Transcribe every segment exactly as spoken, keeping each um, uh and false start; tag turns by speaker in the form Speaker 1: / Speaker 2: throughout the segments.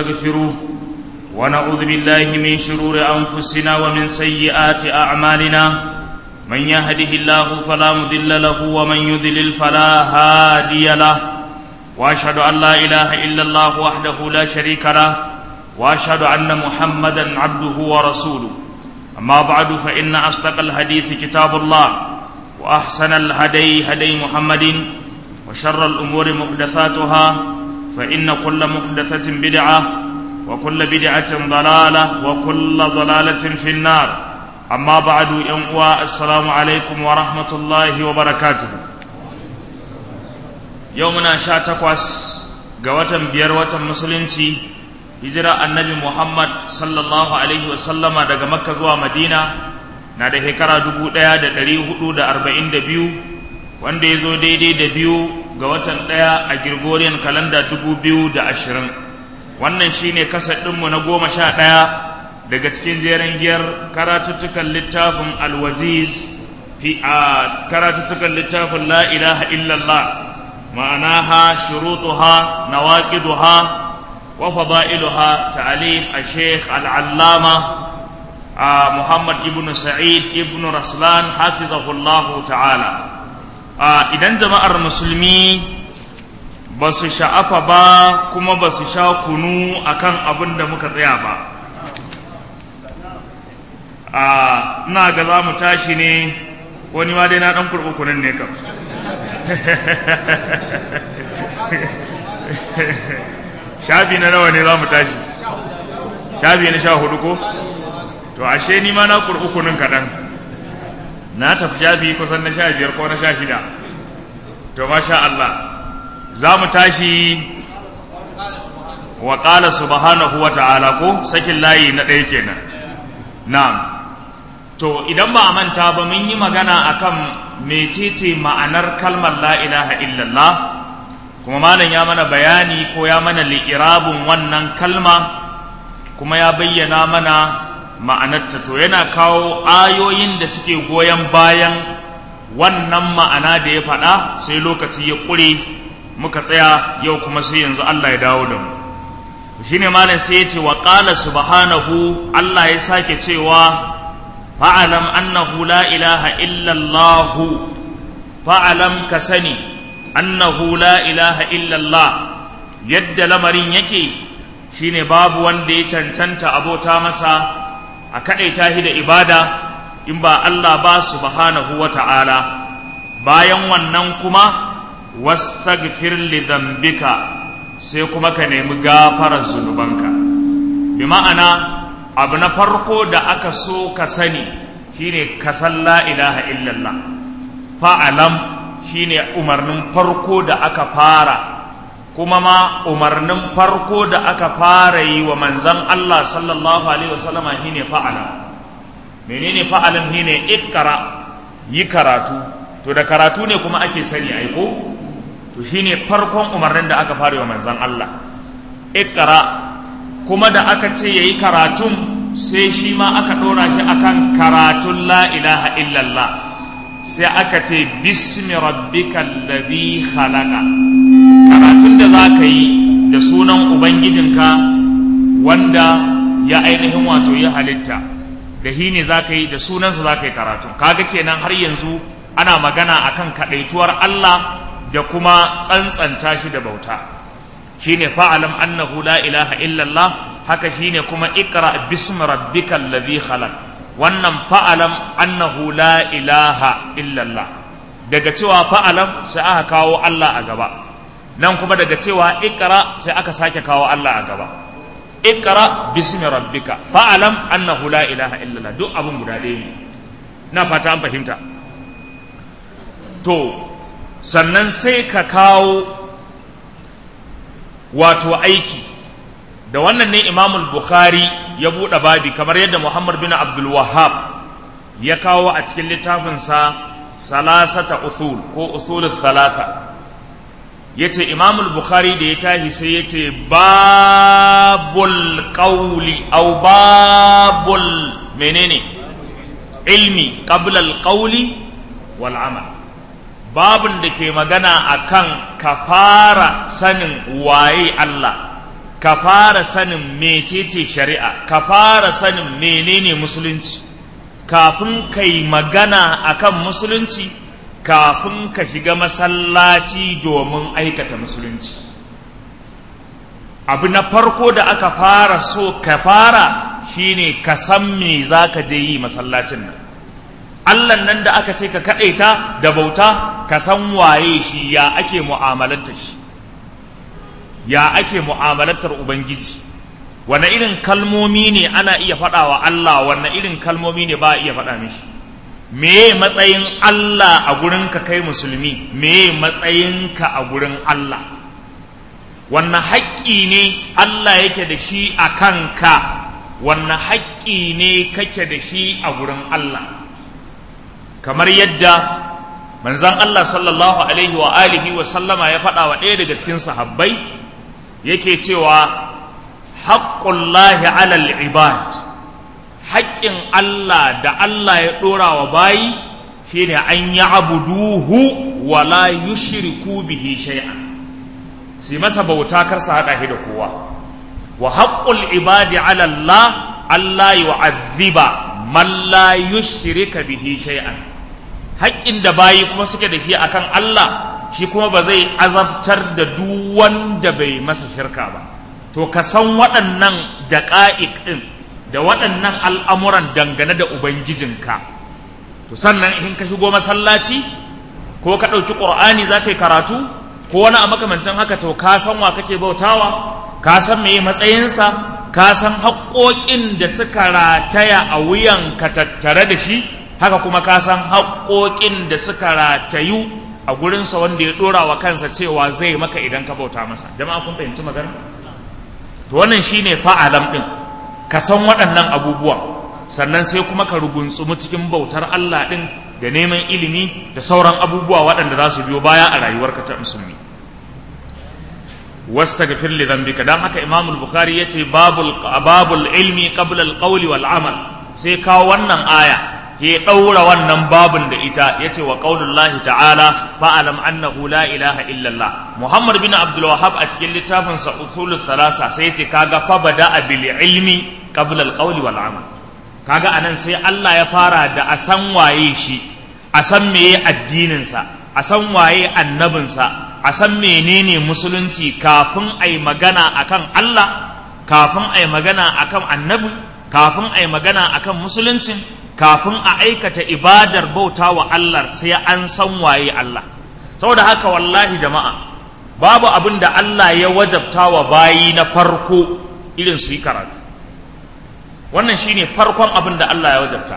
Speaker 1: ونستغفره ونعوذ بالله من شرور أنفسنا ومن سيئات أعمالنا من يهده الله فلا مضل له ومن يضلل فلا هادي له وأشهد أن لا إله إلا الله وحده لا شريك له وأشهد أن محمدا عبده ورسوله أما بعد فإن أصدق الحديث كتاب الله وأحسن الهدي هدي محمد وشر الأمور محدثاتها فإن كل محدثة بدعة وكل بدعة ضلالة وكل ضلالة في النار أما بعد ينقوى السلام عليكم ورحمة الله وبركاته يومنا شاتقواس قوة بيروة مسلمتي هجرة النبي محمد صلى الله عليه وسلم daga Makka zuwa Madina na da shekara dubu ɗaya da ɗari hudu da arba'in da biyu wanda ya zo daidai da biyu ga watan ɗaya a Gregorian kalanda dubu biyu da ashirin. Wannan shine kasar ɗinmu na goma sha ɗaya daga cikin jerin giyar karatuttukan littafin alwajiz fi a karatuttukan littafin la ilaha illallah ma'anaha shurutuha nawaqiduha wa fadailuha ta'alif al-sheikh al-allama Muhammad ibn Sa'id ibn Raslan hafizahullahu ta'ala. Idan jama'ar musulmi ba su sha'afa ba kuma ba su sha kunu akan abin da muka tsaya ba, ina ga za mu tashi ne wani ma dai na ɗan kurɓi kunun ne kam shafi na nawa ne za mu tashi? Shafi na sha hudu ko? To ashe ni ma na kurɓi kunun kaɗan, na tafi shafi kusan na sha biyar ko na sha shida. To masha Allah, za mu tashi wa ƙala subhanahu wa ta'ala ko sakin layi na ɗaya kenan. Na'am. To idan ba a manta ba mun yi magana akan mecece ma'anar kalmar la ilaha illallah, kuma malam ya mana bayani ko ya mana li'irabun wannan kalma kuma ya bayyana mana ma'anarta. To yana kawo ayoyin da suke goyon bayan wannan ma'ana da ya faɗa, sai lokaci ya ƙure muka tsaya, yau kuma sai yanzu Allah ya dawo da mu. Shine malam sai ya ce wa qala subhanahu, Allah ya sake cewa fa'alam annahu la ilaha illa Allah, fa'alam ka sani annahu la ilaha illa Allah, yadda lamarin yake shine babu wanda ya cancanta abota masa a kadaita shi da ibada in ba Allah ba subhanahu wa ta'ala. Bayan wannan kuma wastaghfir li dhanbika, sai kuma ka nemi gafarar zunubanka. Bi ma'ana abu na farko da aka so ka sani shine ka san la ilaha illallah. Fa'alam shine umarnin farko da aka fara, kuma ma umarnin farko da aka fara yi wa manzon Allah sallallahu alaihi wasallama shine fa'alam. Menene fa'alam? shine ikra, yi karatu. To da karatu ne kuma ake sani aiko, to shine farkon umarnin da aka fara wa manzon Allah, ikra. Kuma da aka ce yayi karatun, sai shi ma aka dora shi akan karatun la ilaha illallah, sai aka ce bismi rabbikal ladhi khalaqa, karatun da zaka yi da sunan ubangijinka wanda ya ainihin wato ya halitta, da hi ne zaka yi da sunansa zaka yi karatun. Kaga kenan har yanzu ana magana akan kadaituwar Allah da kuma tsantsanta shi da bauta. Shine fa'alam annahu la ilaha illallah, haka shine kuma iqra bismi rabbikal ladhi khalaq. Wannan fa'alam annahu la ilaha illallah, daga cewa fa'alam sai aka kawo Allah a gaba, nan kuma daga cewa iqra sai aka sake kawo Allah a gaba. Iqra bismi rabbika, fa'alam annahu la ilaha illallah, duk abun guda ɗaya ne. Na fata an fahimta. To sannan sai ka kawo wato aiki da wannan ne Imam Bukhari ya buɗe babi, kamar yadda Muhammad bin Abdul Wahhab ya kawo a cikin littafinsa salasata usul ko usulul thalatha. Yace Imam Bukhari da ya tashi sai yace babul qawli aw babul menene ilmi qabla al qawli wal amal, babun da ke magana akan ka fara sanin waye Allah ka fara sanin mecece shari'a, ka fara sanin menene musulunci kafin kai magana akan musulunci, kafin ka shiga masallaci domin aikata musulunci. Abu na farko da aka fara so ka fara shine ka san me zaka je yi masallacin nan. Allah nan da aka ce ka kadaita da bauta, ka san waye shi, ya ake mu'amalantar shi, ya ake mu'amalantar ubangiji, wane irin kalmomi ne ana iya faɗawa Allah, wane irin kalmomi ne ba a iya faɗa mishi, meye matsayin Allah a gurin ka kai musulmi, meye matsayinka a gurin Allah, wannan haƙƙi ne Allah yake da shi a kanka, wannan haƙƙi ne kake da shi a gurin Allah. Kamar yadda manzon Allah sallallahu alaihi wa alihi wa sallama ya faɗa wa ɗaya daga cikin sahabbai, yake cewa haqqullahi alal ibad, haƙƙin Allah da Allah ya ɗora wa bayi shine an ya'buduhu wa la yushriku bihi shay'an, sai masa bauta kar sa hada shi da kowa. Wa haqqul ibadi ala Allah alla yu'adhiba man la yushrika bihi shay'an, haƙƙin da bayi kuma suke da shi akan Allah shi kuma ba zai azabtar da duk wanda bai masa shirka ba. To ka san waɗannan daqa'iq din da waɗannan al'amuran dangane da ubangijinka, to sannan in ka shigo masallaci ko ka ɗauki ƙur'ani za ka yi karatu ko wani a makamancin haka, to ka san wa kake bautawa, ka san meye matsayinsa, ka san haƙoƙin da suka rataya a wuyanka tattare da shi, haka kuma ka san haƙoƙin da suka ratayu a gurinsa wanda ya ɗora wa kansa cewa zai maka idan ka bauta masa. Jama'a kun fahimci magana? To wannan shine fa'alam ɗin, ka san waɗannan abubuwa, sannan sai kuma ka rugunsumu cikin bautar Allah ɗin da neman ilimi da sauran abubuwa waɗanda za su biyo baya a rayuwarka ta musulmi. Wastaghfir li dhanbika, dan haka Imam al-Bukhari yace babul babul ilmi qabla al-qawli wal amal, sai kawo wannan aya ya daura wannan babun da ita, yace wa qaulullahi ta'ala fa'alam annahu la ilaha illa Allah. Muhammad bin Abdul Wahhab a cikin littafin sa Usulul Thalatha sai yace kaga fa bada bil ilmi qabla al-qawli wal amal, kaga anan sai Allah ya fara da a san waye shi, a san meye addininsa, a san waye annabinsa, a san menene musulunci kafin a yi magana akan Allah, kafin a yi magana akan annabi, kafin a yi magana akan musuluncin, kafin a aikata ibadar bauta wa Allah sai an san waye Allah. Saboda haka wallahi jama'a, babu abin da Allah ya wajabta wa bayi na farko irin su yi karatu. Wannan shine farkon abin da Allah ya wajabta.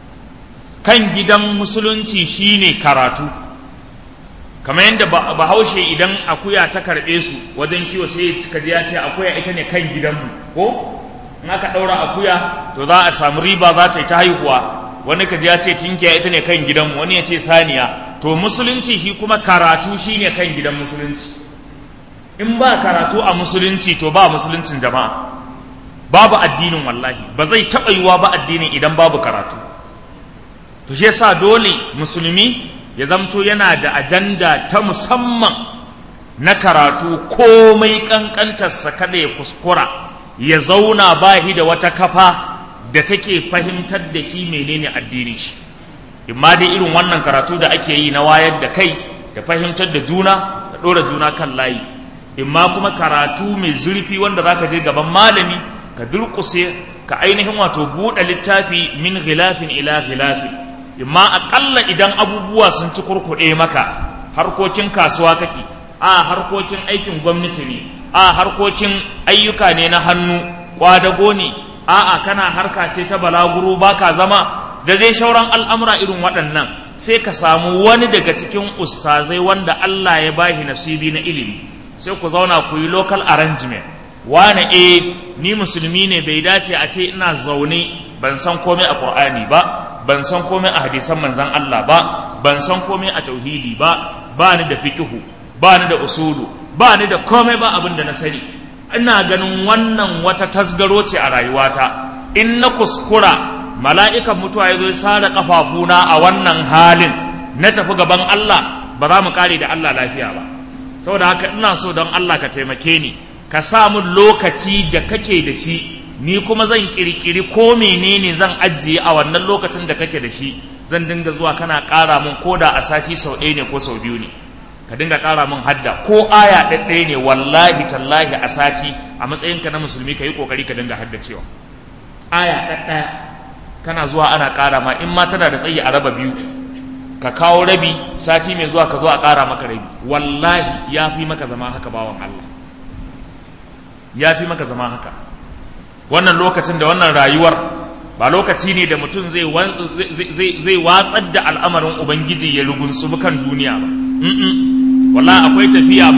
Speaker 1: Kan gidan musulunci shine karatu. Kamar yadda bahaushe idan akuya ta karɓe su wajen kiwo sai ka ji ya ce akuya ita ne kan gidanmu, ko in aka ɗaura akuya to za a samu riba, za ta yi ta haihuwa. Wani ka ji ya ce tinkiya ita ne kan gidanmu, wani ya ce saniya. To musulunci shi kuma karatu shine kan gidan musulunci. In ba karatu a musulunci to ba musuluncin jama'a, babu addinin wallahi, ba zai taɓa yiwa ba addinin idan babu karatu. To shi yasa dole musulmi ya zamto yana da ajanda ta musamman na karatu, komai kankantarsa kada ya kuskura ya zauna bahi da wata kafa da take fahimtar da shi menene addinin shi. Imma dai irin wannan karatu da ake yi na wayar da kai da fahimtar da juna da ɗora juna kan layi, imma kuma karatu mai zurfi wanda zaka je gaban malami ka durƙuse ka ainihin wato buɗe littafi min ghilafin ila ghilafin, imma aƙalla idan abubuwa sun ci kurkuɗe maka, harkokin kasuwa kake, a harkokin aikin gwamnati ne, a harkokin ayyuka ne na hannu, kwadago ne, a'a kana harka ce ta balaguro baka zama, da dai shauran al'amura irin waɗannan, sai ka samu wani daga cikin ustazai wanda Allah ya bashi nasibi na ilimi, sai ku zauna ku yi local arrangement. Wane eh ni musulmi ne, bai dace a ce ina zaune ban san komai a Qur'ani ba, ban san komai a hadisan manzon Allah ba, ban san komai a tauhidi ba, ba ni da fiqhu, ba ni da usulu, ba ni da komai ba abin da na sani. Ina ganin wannan wata tasgaro ce a rayuwata. In na kuskura mala'ikan mutuwa ya zo ya sare kafafuna a wannan halin, na tafi gaban Allah, ba za mu kare da Allah lafiya ba. Saboda haka ina so don Allah ka taimake ni, ka samu lokaci da kake da shi, ni kuma zan kirkiri ko menene zan ajiye a wannan lokacin da kake da shi, zan dinga zuwa kana ƙara mun ko da a sati sau ɗaya ne ko sau biyu ne, ka dinga ƙara mun hadda ko aya ɗaɗɗaya ne, wallahi tallahi a sati a matsayinka na musulmi ka yi ƙoƙari ka dinga haddacewa aya ɗaɗɗaya, kana zuwa ana ƙara ma, in ma tana da tsayi a raba biyu, ka kawo rabi, sati mai zuwa ka zo a ƙara maka rabi, wallahi ya fi maka zama haka bawan Allah, ya fi maka zama haka. Wannan lokacin da wannan rayuwar ba lokaci ne da mutum zai watsar da al'amarin Ubangiji ya rugunsu kan duniya ba. Wallahi akwai tafiya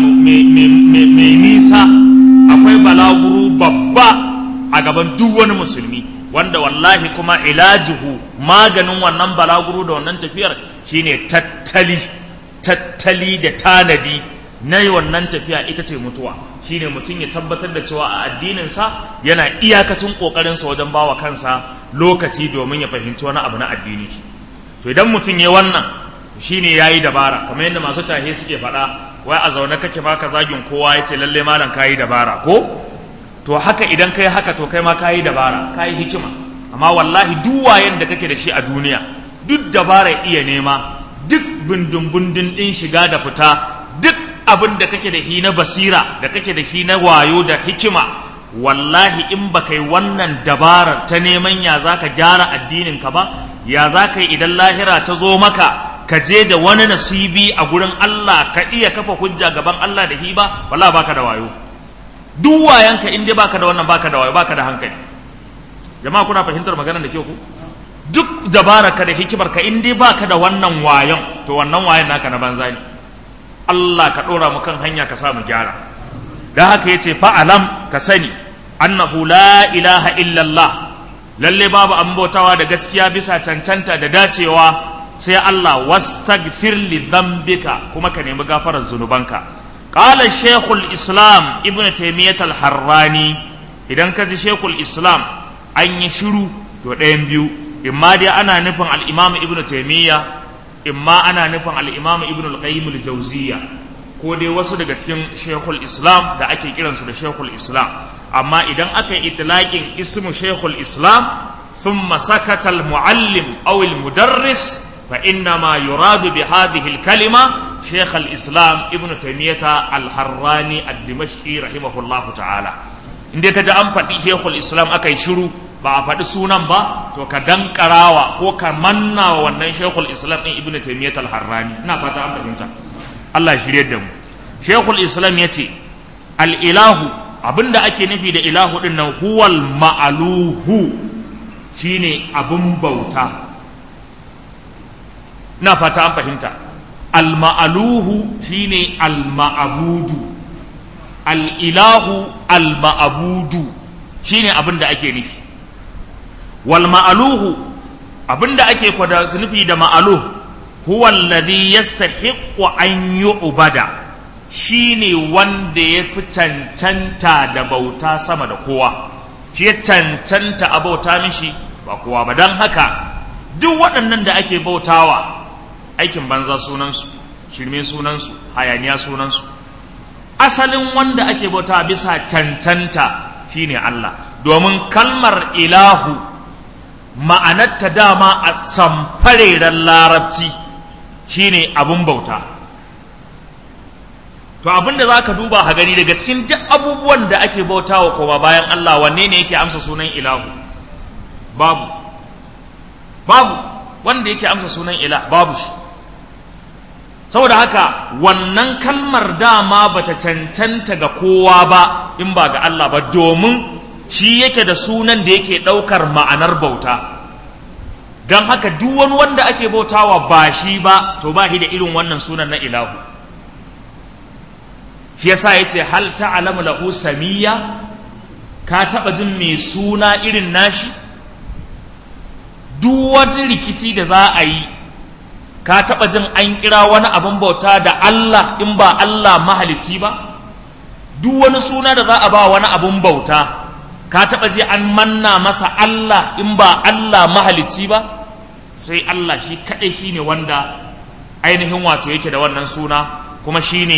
Speaker 1: mai nisa, akwai balaguro babba a gaban duk wani musulmi, wanda wallahi kuma ilajihu maganin wannan balaguro da wannan tafiyar shine tattali tattali da tanadi na wannan tafiya ita ce mutuwa. Shine mutum ya tabbatar da cewa a addininsa yana iyakacin ƙoƙarinsa wajen bawa kansa lokaci domin ya fahimci wani abu na addini. To idan mutum ya wannan shine yayi dabara, kamar yadda masu tahe suke faɗa, wai a zaune kake baka zagin kowa yace lalle malam kayi dabara ko? To haka idan kai haka to kai ma kayi dabara, kayi hikima. Amma wallahi duk wayen da kake da shi a duniya, duk dabara iya nema, duk bindin bindin din shiga da fita, duk abin da kake da shi na basira, da kake da shi na wayo da hikima, wallahi in baka yi wannan dabarar ta neman ya za ka gyara addininka ba, ya za ka yi idan lahira ta zo maka ka je da wani nasibi a gurin Allah ka iya kafa hujja gaban Allah da hiba, wallahi baka da wayo. Duk wayanka in dai baka da wannan baka da wayo, baka da hankali. Jama'a kuna fahimtar maganar da ke ku? Duk dabararka da hikimarka in dai baka da wannan wayon, to wannan wayon naka na banza ne. Allah ka ɗora mu kan hanya ka sa mu gyara. Da haka yace fa'alam, ka sani annahu la ilaha illallah, lalle babu an bautawa da gaskiya bisa cancanta da dacewa sai Allah, wastaghfir li dhanbika, kuma ka nemi gafarar zunubanka. Qala shaykhul islam ibn taymiyyah al-harrani, idan ka ji shaykhul islam an yi shiru to ɗayan biyu, imma dai ana nufin al-imam ibn taymiyyah, imma ana nufin al-imam ibn al-qayyim al-jawziyya, ko dai wasu daga cikin shaykhul islam da ake kiransu da shaykhul islam. Amma idan aka yi itlaqin ismu shaykhul islam thumma sakata al-muallim aw al-mudarris fa inna ma yuradu bi hadhihi al-kalima shaykh al-islam ibn taymiyyah al-harrani ad-dimashqi rahimahullahu ta'ala. Inda kaji an faɗi shaykhul islam akai shiru ba a faɗi sunan ba, to ka dankarawa ko ka manna wa wannan shaykhul islam ɗin ibn taymiyyah al-harrani. Ina fata an fahimta, Allah ya shirye da mu. Shaykhul islam yace al-ilahu, abinda ake nufi da ilahu din nan, huwal ma'aluhu, shine abun bauta. Ina fata an fahimta. Al-ma'aluhu shine al-ma'abudu, al-ilahu al-ma'abudu shine abinda ake nufi. Wal ma'aluhu, abinda ake kwada nufi da ma'aluh, huwa alladhi yastahiqqu an yu'bada, shine wanda ya fi cancanta da bauta sama da kowa, shi ya cancanta a bauta mishi ba kowa ba. Don haka duk waɗannan da ake bautawa aikin banza sunansu, shirme sunansu, hayaniya sunansu. Asalin wanda ake bautawa bisa cancanta shine Allah, domin kalmar ilahu ma'anarta dama a samfareren larabci shine abun bauta. To abinda za ka duba ha gani daga cikin duk abubuwan da ake bautawa kowa bayan Allah, wanne ne yake amsa sunan ilahu? Babu. Babu wanda yake amsa sunan ilah, babu shi. Saboda haka wannan kalmar dama bata cancanta ga kowa ba in ba ga Allah ba, domin shi yake da sunan da yake ɗaukar ma'anar bauta. Don haka duk wani wanda ake bautawa ba shi ba, to ba shi da irin wannan sunan na ilahu. Shi yasa yace hal ta'lamu lahu samiyya, ka taba jin mai suna irin nashi? Duk wani rikici da za a yi, ka taba jin an kira wani abin bauta da Allah in ba Allah mahalicci ba? Duk wani suna da za a ba wani abin bauta, ka taba ji an manna masa Allah in ba Allah mahalicci ba? Sai Allah shi kadai shine wanda ainihin wato yake da wannan suna, kuma shine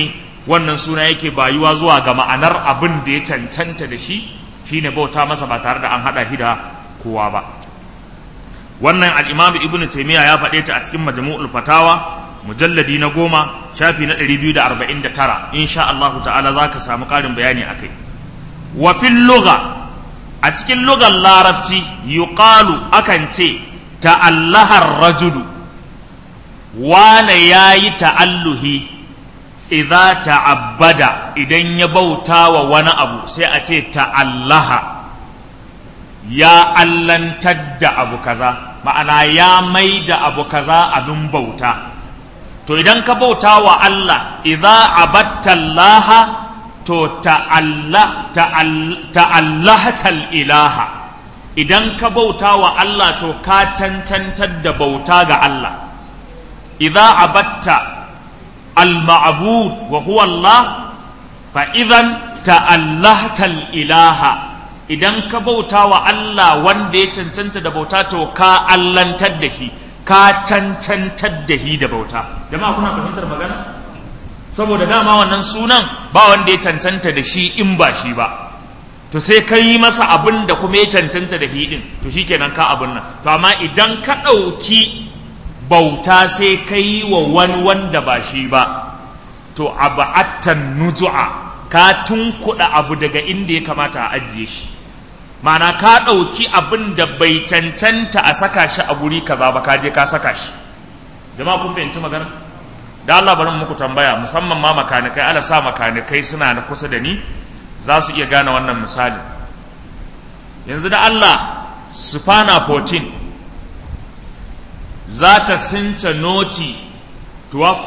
Speaker 1: wannan suna yake bayuwa zuwa ga ma'anar abin da ya cancanta da shi shine bauta masa ba tare da an hada shi da kowa ba. wannan al-Imam Ibn Taymiyyah ya faɗe ta a cikin Majmu'ul Fatawa mujalladi na goma shafi na ɗari biyu da arba'in da tara, insha Allah ta'ala zaka samu ƙarin bayani akai. wa fil lugha, a cikin lugar larabci yuqalu akan ce ta'allahar rajulu, wane yayi ta'alluhi idza ta'abbada, idan ya bauta wa wani abu sai a ce ta'allaha, ya allantar da abu kaza, ma'ana ya mai da abu kaza abin bauta. to idan ka bauta wa Allah idza abatta Allah to ta'alla ta'allahatal ilaha, idan ka bauta wa Allah to ka cancantar da bauta ga Allah. idza abatta al-ma'bud wa huwa Allah fa idan ta'allahatal ilaha, idan ka bauta wa Allah wanda ya cancanta da bauta to ka allantar da shi, ka cancantar da shi da bauta. Jama'a kuna fahimtar magana? Saboda dama wannan sunan ba wanda ya cancanta da shi in ba shi ba, to sai ka yi masa abin da kuma ya cancanta da shi din, to shikenan ka abin nan. To amma idan ka ɗauki bauta sai ka yi wa wani wanda ba shi ba, to aba'attan nuzu'a, ka tunkuɗa abu daga inda ya kamata a ajiye shi. Ma'ana ka ɗauki abin da bai cancanta a saka shi a guri kaza ba, ka je ka saka shi. Jama'a kun fahimci magana? Da Allah bari muku tambaya, musamman ma makanikai, ala sa makanikai suna na kusa da ni za su iya gane wannan misali. Yanzu da Allah Sufana fourteen za ta since noti twelve?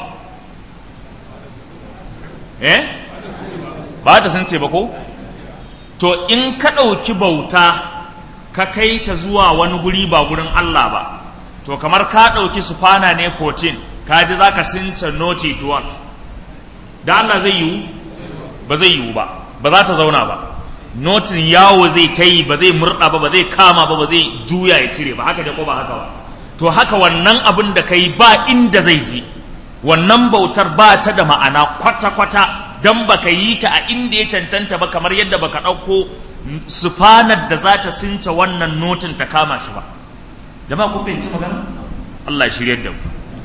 Speaker 1: Eh? Ba ta since ba ko? To in ka ɗauki bauta ka kai ta zuwa wani guri ba gurin Allah ba, to kamar ka ɗauki Sufana ne fourteen, ka ji za ka since noti twelve. Da Allah zai yiwu? Ba zai yiwu ba, ba za ta zauna ba. Notin yawo zai ta yi, ba zai murɗa ba, ba zai kama ba, ba zai juya ya cire ba, haka da ko ba haka ba. To haka wannan abin da ka yi ba inda zai ji, wannan bautar ba ta da ma'ana kwata-kwata, don ba ka yi ta a inda ya cancanta ba, kamar yadda ba ka ɗauko sufanar da za ta since wannan notin ta kama shi ba. Jama'a kun fahimci magana? Allah ya shirye da mu.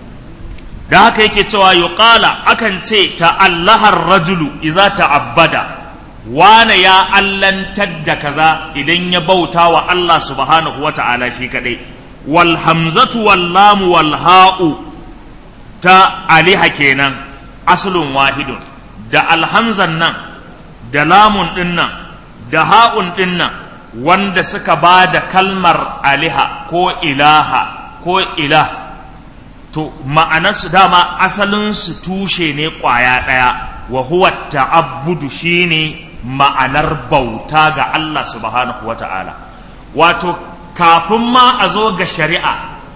Speaker 1: Da haka yake cewa yuqala, akan ce ta'allahar rajulu iza ta'abbada, wane ya allantar da kaza idan ya bauta wa Allah subhanahu wa ta'ala shi kadai. Wal hamzatu wal lamu wal ha'u ta aliha kenan, aslun wahidun. Da alhamzan nan da lamun din nan da ha'un din nan wanda suka ba da kalmar aliha ko ilaha ko ilah, to ma'anarsu dama asalinsu tushe ne ƙwaya ɗaya, wa huwa ta'abbudu shine ma'anar bauta ga Allah subhanahu wa ta'ala. Wato kafin ma a zo ga shari'a,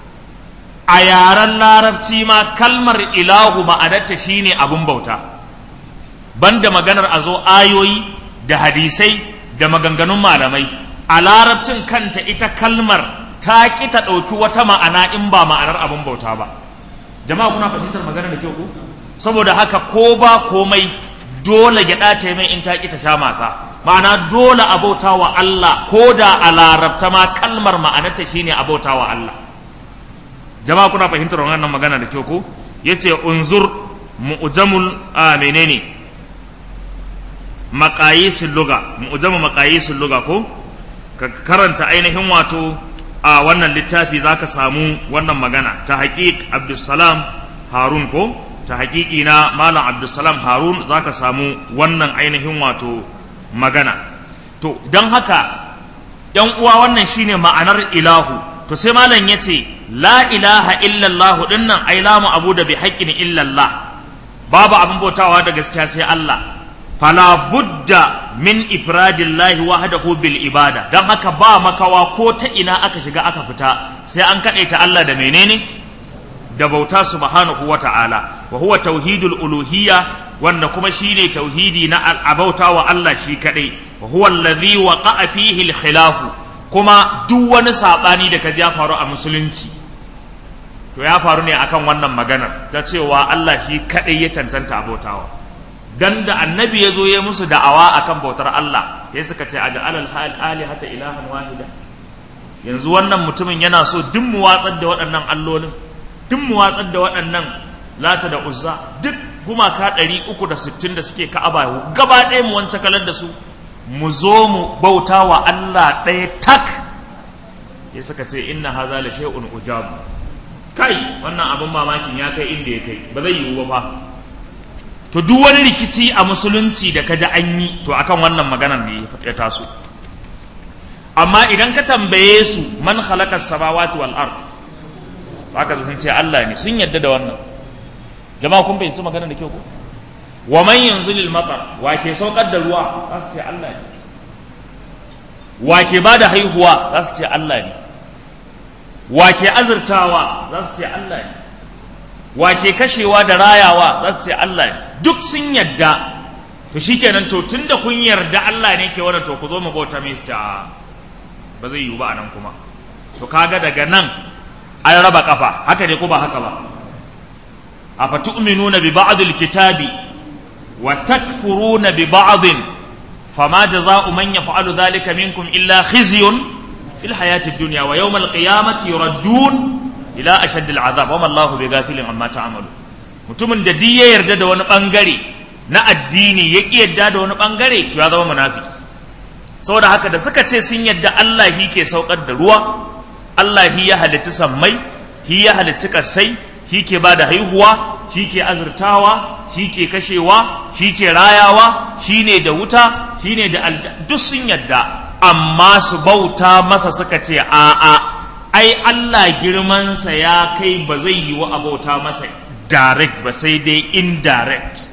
Speaker 1: a yaren larabci ma kalmar ilahu ma'anarta shine abin bauta, banda maganar a zo ayoyi da hadisai da maganganun malamai. A larabcin kanta ita kalmar ta ƙi ta ɗauki wata ma'ana in ba ma'anar abin bauta ba. Jama'a kuna fahimtar magana da kyau ko? Saboda haka ko ba komai dole gyaɗa ta yi mai in ta ƙi ta sha masa, ma'ana dole a bauta wa Allah, ko da a larabta ma kalmar ma'anarta shine a bauta wa Allah. Jama'a kuna fahimtar wannan magana da kyau ko? Yace unzur mu'jamul a menene maqayisul lugha, mu'jamu maqayisul lugha ko? Ka karanta ainihin wato a wannan littafi za ka samu wannan magana ta haƙiƙ Abdulsalam Harun ko ta haƙiƙi na Malam Abdulsalam Harun za ka samu wannan ainihin wato magana. To don haka ‘yan uwa wannan shine ma'anar ilahu. To sai Malam ya ce la ilaha illallah dinnan ai lamu abu da bi haƙƙin illallah, babu abin bautawa da gaskiya sai Allah. Fala budda min ifradillahi wahdahu bil ibada, dan haka ba makawa ko ta ina aka shiga aka fita sai an kadaita Allah da menene, da bauta subhanahu wata'ala. Wa huwa tauhidul uluhiyya, wanda kuma shine tauhidi na abauta wa Allah shi kadai. Wa huwa alladhi waqa'a fihi al khilaf, kuma duk wani sabani da kaji ya faru a musulunci to ya faru ne akan wannan maganar ta cewa Allah shi kadai ya cancanta abautawa. dan da annabi ya zo ya musu da'awa akan bautar Allah ya suka ce aj'al al-alihata ilahan wahida, yanzu wannan mutumin yana so duk mu watsar da waɗannan allolin, duk mu watsar da waɗannan lata da uzza, duk gumaka ɗari uku da sittin da suke ka'aba gaba ɗaya mu wance kalar da su, mu zo mu bauta wa Allah ɗaya tak. Ya suka ce inna haza la shay'un ujab, kai wannan abin mamakin ya kai inda ya kai, ba zai yiwu ba fa. To duk wani rikici a musulunci da kaji an yi to akan wannan maganar ne ya taso. Amma idan ka tambaye su man khalaqa as-samawati wal ard, haka sun ce Allah ne, sun yadda da wannan. Jama'a kun fahimci maganar da kyau ko? Wa man yanzilul matar, wa ke saukar da ruwa, za su ce Allah ne. Wa ke bada haihuwa, za su ce Allah ne. Wa ke azurtawa, za su ce Allah ne. Wa ke kashewa da rayawa, za su ce Allah ne. Duk sun yadda. To shikenan, to tunda kun yarda Allah ne ke wannan, to ku zo mu bauta mai, su ce ba zai yiwu ba anan kuma. To kaga daga nan an raba kafa, haka ne ko ba haka ba? afatu'minuna bi ba'dil kitabi wa takfuruna bi ba'din fama jazaa'u man yaf'alu dhalika minkum illa khizyun fil hayati dunya wa yawmal qiyamati yuraddun ila ashaddil azab wa ma Allahu bighafilin amma ta'malu. Mutumin da duk ya yarda da wani bangare na addini ya ki yarda da wani bangare to ya zama munafiki. Saboda haka da suka ce sun yarda Allah shi ke saukar da ruwa, Allah shi ya halitta sammai, shi ya halitta kasai, shi ke bada haihuwa, shi ke azurtawa, shi ke kashewa, shi ke rayawa, shi ne da wuta, shi ne da aljanna, duk sun yarda. Amma su bauta masa suka ce a'a, ai Allah girmansa ya kai ba zai yi wa abauta masa direct ba sai dai indirect.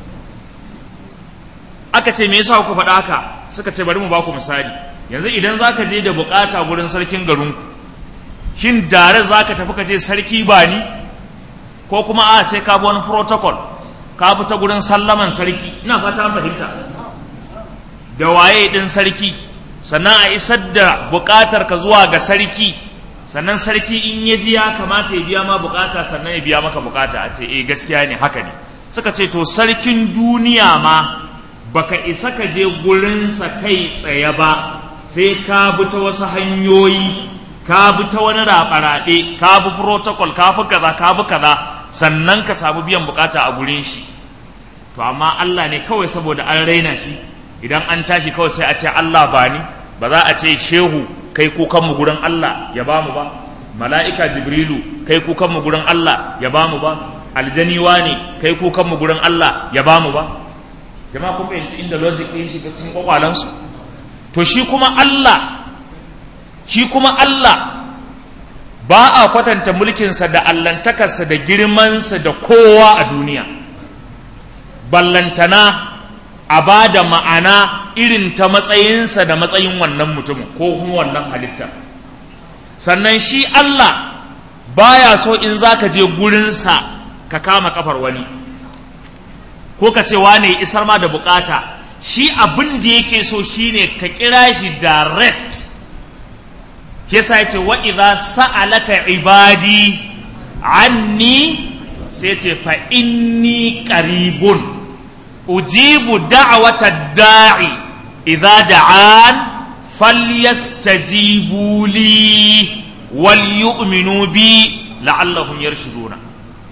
Speaker 1: Aka ce me yasa ku faɗa haka? Suka ce bari mu ba ku misali. Yanzu idan zaka je da bukata gurin sarkin garinku, shin direct zaka tafi ka je sarki ba ni, ko kuma a sai ka bi wani protocol, ka bi ta gurin sallaman sarki? Ina fata an fahimta. Da waye din sarki, sannan a isar da bukatar ka zuwa ga sarki, sannan sarki in ya ji ya kamata ya biya ma bukata, sannan ya biya maka bukata. A ce eh gaskiya ne, haka ne. Suka ce to sarkin duniya ma baka isa ka je gurinsa kai tsaye ba, sai ka bi ta wasu hanyoyi, ka bi ta wani raɓaraɗe, ka bi protocol, ka bi kaza, ka bi kaza, sannan ka samu biyan bukata a gurin shi. To amma Allah ne kawai saboda an raina shi, idan an tashi kawai sai a ce Allah ba ni, ba za a ce shehu kai kukanmu gurin Allah ya ba mu ba, mala'ika jibrilu kai kukanmu gurin Allah ya ba mu ba, aljaniwa ne kai kukanmu gurin Allah ya ba mu ba. Jama'a kun fahimci inda logic ɗin shiga cikin kwakwalansu. To shi kuma Allah, shi kuma Allah ba a kwatanta mulkinsa da allantakarsa da girmansa da kowa a duniya, ballantana a ba da ma'ana irin ta matsayinsa da matsayin wannan mutumin ko kuma wannan halitta. Sannan shi Allah baya so in za ka je gurinsa ka kama kafar wani, ko ka ce wane isar ma da bukata. Shi abin da yake so shine ka kira shi direct. Yasa yace wa idza sa'alaka ibadi anni, sai ce fa inni qaribun ujibu da'wata da'i idza da'an falyastajibu li wal yu'minu bi la'allahum yarshuduna.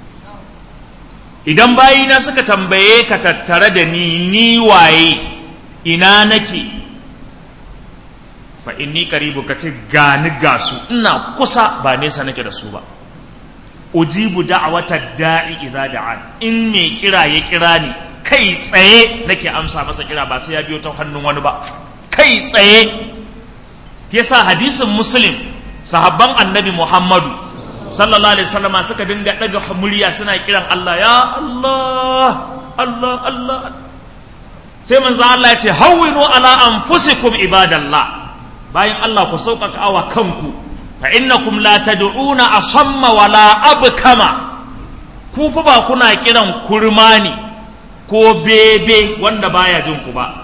Speaker 1: Idan bayina suka tambaye ka tattare da ni, ni waye, ina nake, fa inni qaribu, ka ce gani ga su, ina kusa ba nesa nake da su ba. Ujibu da'wata da'i idza da'an, in me kira ya kira ni kai tsaye nake amsa masa kira, ba sai ya biyo ta hannun wani ba, kai tsaye. Yasa hadisin Muslim, sahabban Annabi Muhammadu sallallahu alaihi wasallam suka dinga daga murya suna kiran Allah, ya Allah Allah Allah. Sai manzo Allah ya ce hawwinu ala anfusikum ibadallah, bayan Allah ku sauƙaƙa wa kanku, fa innakum la tad'una asamma wala abkama. Ku fa ba kuna kiran kurmani ko bebe wanda baya jin ku ba,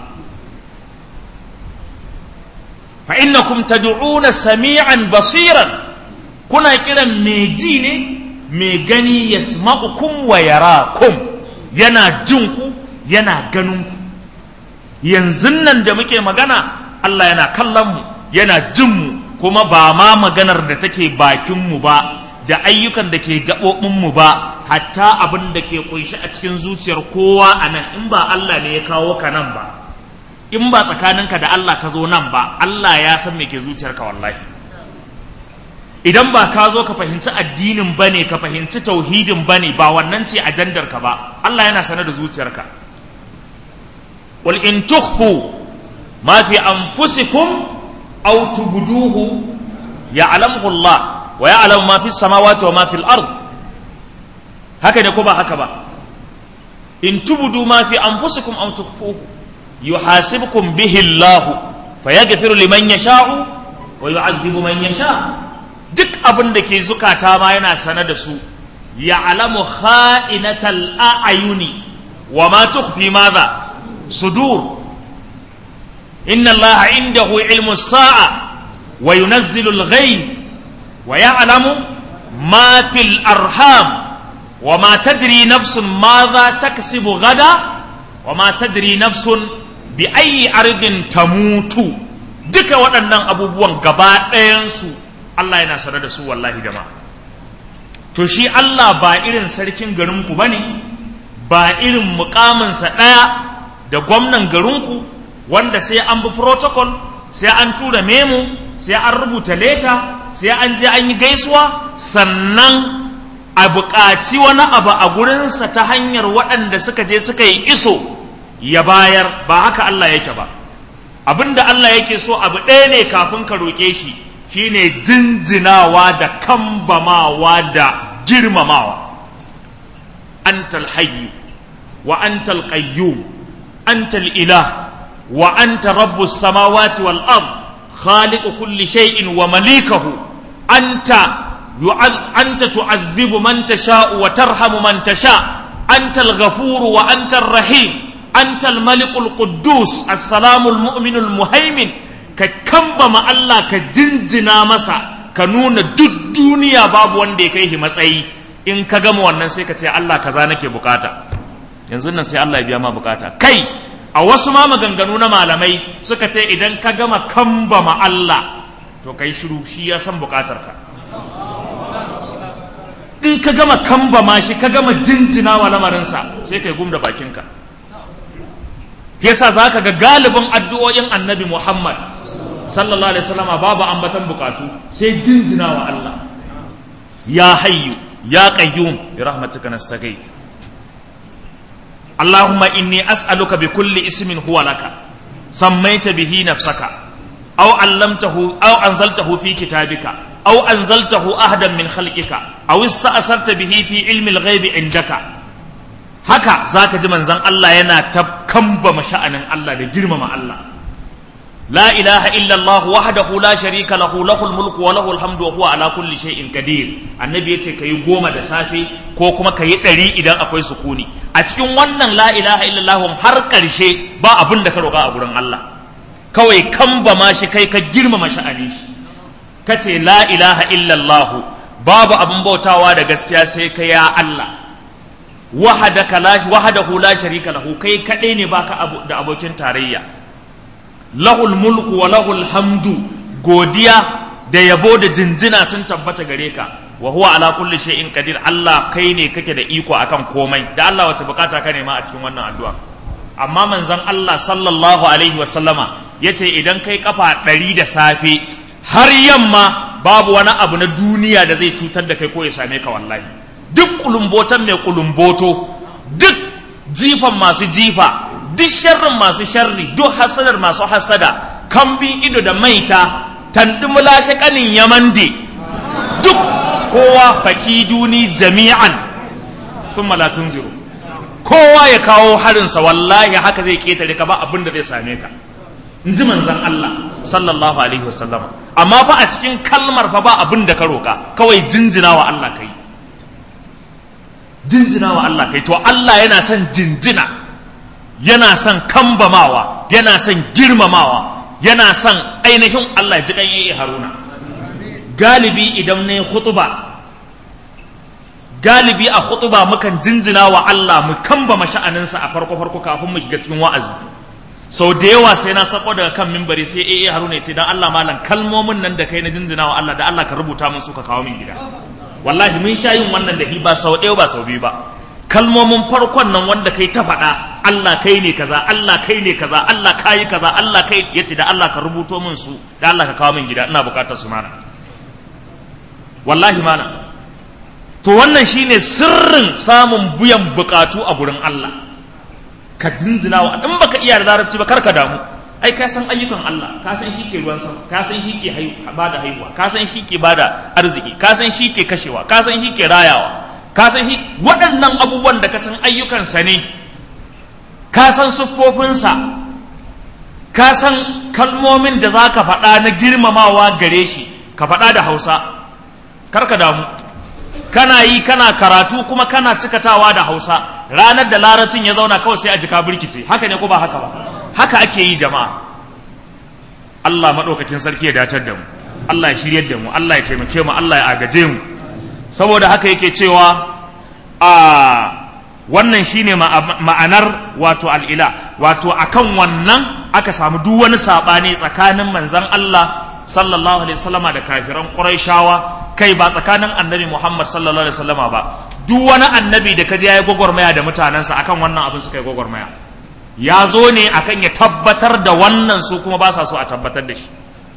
Speaker 1: fa innakum tad'una sami'an basiran, kuna kiran mai ji ne, mai gani, yasma'ukum wa yarakum, yana jin ku yana ganin ku. Yanzu nan da muke magana Allah yana kallon mu, yana jin mu, kuma ba ma maganar da take bakin mu ba da ayyukan da ke gaɓoɓin mu ba, hatta abin da ke kunshi a cikin zuciyar kowa a nan, in ba Allah ne ya kawo ka nan ba, in ba tsakaninka da Allah ka zo nan ba, Allah ya san me ke zuciyarka wallahi. Idan ba ka zo ka fahimci addinin bane, ka fahimci tauhidin bane, ba wannan ce ajandar ka ba, Allah yana sanar da zuciyarka. Wal in tukhfu ma fi anfusikum aw tubduhu ya'lamuhu Allah wa ya'lamu ma fi samawati wa ma fi al-ard. Haka ne ko ba haka ba? In tubdu ma fi anfusikum aw tukhfuhu yuhasibukum bihi Allah fayaghfiru liman yasha'u wa yu'adhibu man yasha'. Duk abin da ke zukata ma yana sanar da su. Ya'lamu kha'inatal a'yuni wa ma tukhfi madha sudur. Inna Allah indahu ilmu as-sa'a wa yunazzilu al-ghayth wa ya'lamu ma fil arham wa ma tadri nafsun madha taksibu gada wa ma tadri nafsun bi ayyi ardin tamutu. Duka waɗannan abubuwan gaba ɗayansu Allah yana sanar da su wallahi jama'a. To shi Allah ba irin sarkin garinku bane, ba irin mukaminsa ɗaya da gwamnan garinku wanda sai an bi protocol, sai an tura memo, sai an rubuta leta, sai an je an yi gaisuwa, sannan a buƙaci wani abu a gurinsa ta hanyar waɗanda suka je suka yi iso ya bayar. Ba haka Allah yake ba. Abinda Allah yake so abu ɗaya ne kafin ka roƙe shi, shine jinjinawa da kambamawa da girmamawa. Antal hayyu wa antal qayyum antal ilah wa anta rabbus samawati wal ard khaliqu kulli shay'in wa malikahu anta anta tu'adhibu man tasha'u wa tarhamu man tasha' antal ghafuru wa antar rahim antal malikul quddus assalamul mu'minul muhaimin. Ka kambama Allah, ka jinjina masa, ka nuna duk duniya babu wanda ya kai shi matsayi. In ka gama wannan sai ka ce Allah kaza nake bukata, yanzu nan sai Allah ya biya ma bukata. Kai a wasu ma maganganu na malamai suka ce idan ka gama kambama Allah to kai shiru, shi ya san bukatarka. In ka gama kambama shi, ka gama jinjina wa lamarinsa, sai kai gum da bakinka. Yasa zaka ga galibin addu'o'in Annabi Muhammad sallallahu alaihi wasallam babu ambatan bukatu, sai jinjina wa Allah. Ya hayyu ya qayyum bi rahmatika nastaghith. Allahumma inni as'aluka bi kulli ismin huwa laka sammaita bihi nafsaka aw allamtahu aw anzaltahu fi kitabika aw anzaltahu ahadan min khalqika aw ista'sarta bihi fi ilmi al-ghaibi indaka. Haka zaka ji manzon Allah yana ta kambama sha'anin Allah da girmama Allah. La ilaha illa Allah wahdahu la sharika lahu lahul mulku wa lahul hamdu wa huwa ala kulli shay'in qadir. Annabi yace kayi goma da safe ko kuma kayi ɗari idan akwai sukuni. A cikin wannan la ilaha illa Allah har karshe ba abin da ka roƙa a gurin Allah. Kawai kambama shi kai ka girmama sha'ani shi. Kace la ilaha illa Allah, babu abin bautawa da gaskiya sai ka ya Allah. Wahadaka la wahdahu la sharika lahu, kai kadai ne baka da abokin tarayya. Lahul mulku wa lahul hamdu, godiya da yabo da jinjina sun tabbata gare ka. Wa huwa ala kulli shay'in qadir, Allah kai ne kake da iko akan komai. Da Allah wace bukata ka nema a cikin wannan addu'a. Amma manzon Allah sallallahu alaihi wa sallama yace idan kai kafa ɗari da safe har yamma babu wani abu na duniya da zai cutar da kai ko ya same ka wallahi. Duk kulumbotan mai kulumboto, duk jifan masu jifa, duk sharrin masu sharri, duk hasadar masu hasada, kambin ido da maita, tandumula shi kanin yamande, duk kowa faki duni jami'an sun malatun ziro. Kowa ya kawo harinsa wallahi haka zai ketare ka, ba abin da zai same ka. In ji manzan Allah sallallahu alaihi wasallam. Amma fa a cikin kalmar fa ba abin da ka roka, kawai jinjina wa Allah kai. Jinjina wa Allah kai. To Allah yana son jinjina, yana son kambamawa, yana son girmamawa, yana son ainihin Allah ji kan yayi Haruna. Galibi idan ne khutba
Speaker 2: galibi a khutuba mukan jinjina wa Allah mu kamba masha'aninsa a farko farko kafin mu shiga cikin wa'azi. Sau da yawa sai na sako daga kan mimbari sai eh Haruna ya ce dan Allah malam kalmomin nan da kai na jinjina wa Allah da Allah ka rubuta min su ka kawo min gida. Wallahi mun sha yin wannan da hi ba sau ɗaya ba sau biyu ba. Kalmomin farkon nan wanda kai ta faɗa Allah kai ne kaza Allah kai ne kaza Allah kai kaza Allah kai yace da Allah ka rubuto min su da Allah ka kawo min gida ina bukatar su mana. Wallahi mana. To wannan shine sirrin samun biyan bukatu a gurin Allah. Ka jinjina wa in baka iya da larabci ba karka damu. Ai ka san ayyukan Allah, ka san shi ke ruwan sama, ka san shi ke bada haihuwa, ka san shi ke bada arziki, ka san shi ke kashewa, ka san shi ke rayawa, ka san shi waɗannan abubuwan da ka san ayyukansa ne, ka san siffofinsa, ka san kalmomin da za ka faɗa na girmamawa gare shi, ka faɗa da Hausa, karka damu. Kana yi kana karatu kuma kana cikatawa da Hausa, ranar da larabcin ya zauna kawai sai a jika birkice, haka ne ko ba haka ba? Haka ake yi jama'a. Allah maɗaukakin sarki ya datar da mu, Allah ya shiryar da mu, Allah ya taimake mu, Allah ya agaje mu. Saboda haka yake cewa a wannan shine ma'anar wato al'ila, wato akan wannan aka samu duk wani saɓani tsakanin manzon Allah sallallahu alaihi wasallama da kafiran Qurayshawa, kai ba tsakanin annabi Muhammad sallallahu alaihi wasallama ba, duk wani annabi da kaje yayi gwagwarmaya da mutanensa akan wannan abin suka yi gwagwarmaya. Ya zo ne akan ya tabbatar da wannan, su kuma ba sa so a tabbatar da shi.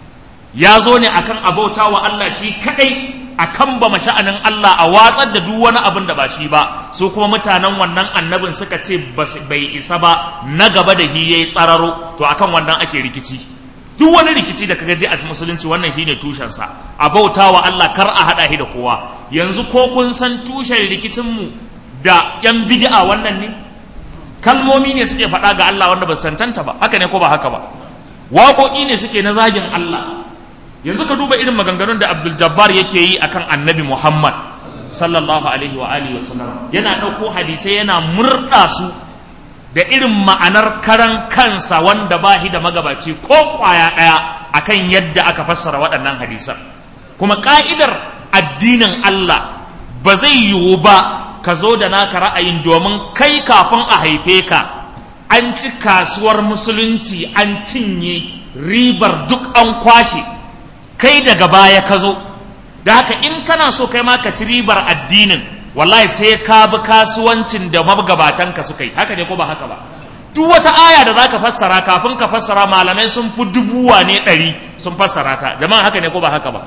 Speaker 2: Ya zo ne akan abauta wa Allah shi kadai, akan ba masha'anin Allah a watsar da duk wani abin da ba shi ba, su kuma mutanen wannan annabin suka ce bai isa ba, na gaba da shi yayi tsararo, to akan wannan ake rikici. Duk wani rikici da kaga ji a musulunci wannan shine tushen sa, abauta wa Allah kar a hada shi da kowa. Yanzu ko kun san tushen rikicin mu da yan bid'a wannan ne? Kalmomi ne suke faɗa ga Allah wanda ba su tantanta ba, haka ne ko ba haka ba? Waƙoƙi ne suke na zagin Allah. Yanzu ka duba irin maganganun da Abdul Jabbar yake yi akan Annabi Muhammad sallallahu alaihi wa alihi wa sallam. Yana ɗauko hadisai yana murɗa su da irin ma'anar karan kansa wanda ba shi da magabaci ko ƙwaya ɗaya akan yadda aka fassara waɗannan hadisan. Kuma ƙa'idar addinin Allah ba zai yiwu ba ka zo da naka ra'ayin, domin kai kafin a haife ka an ci kasuwar musulunci an cinye ribar duk an kwashe, kai daga baya ka zo. Da haka in kana so kai ma ka ci ribar addinin, wallahi sai ka bi kasuwancin da magabatanka suka yi, haka ne ko ba haka ba? Duk wata aya da zaka fassara kafin ka fassara malamai sun fi dubuwa ne ɗari sun fassara ta, jama'a haka ne ko ba haka ba?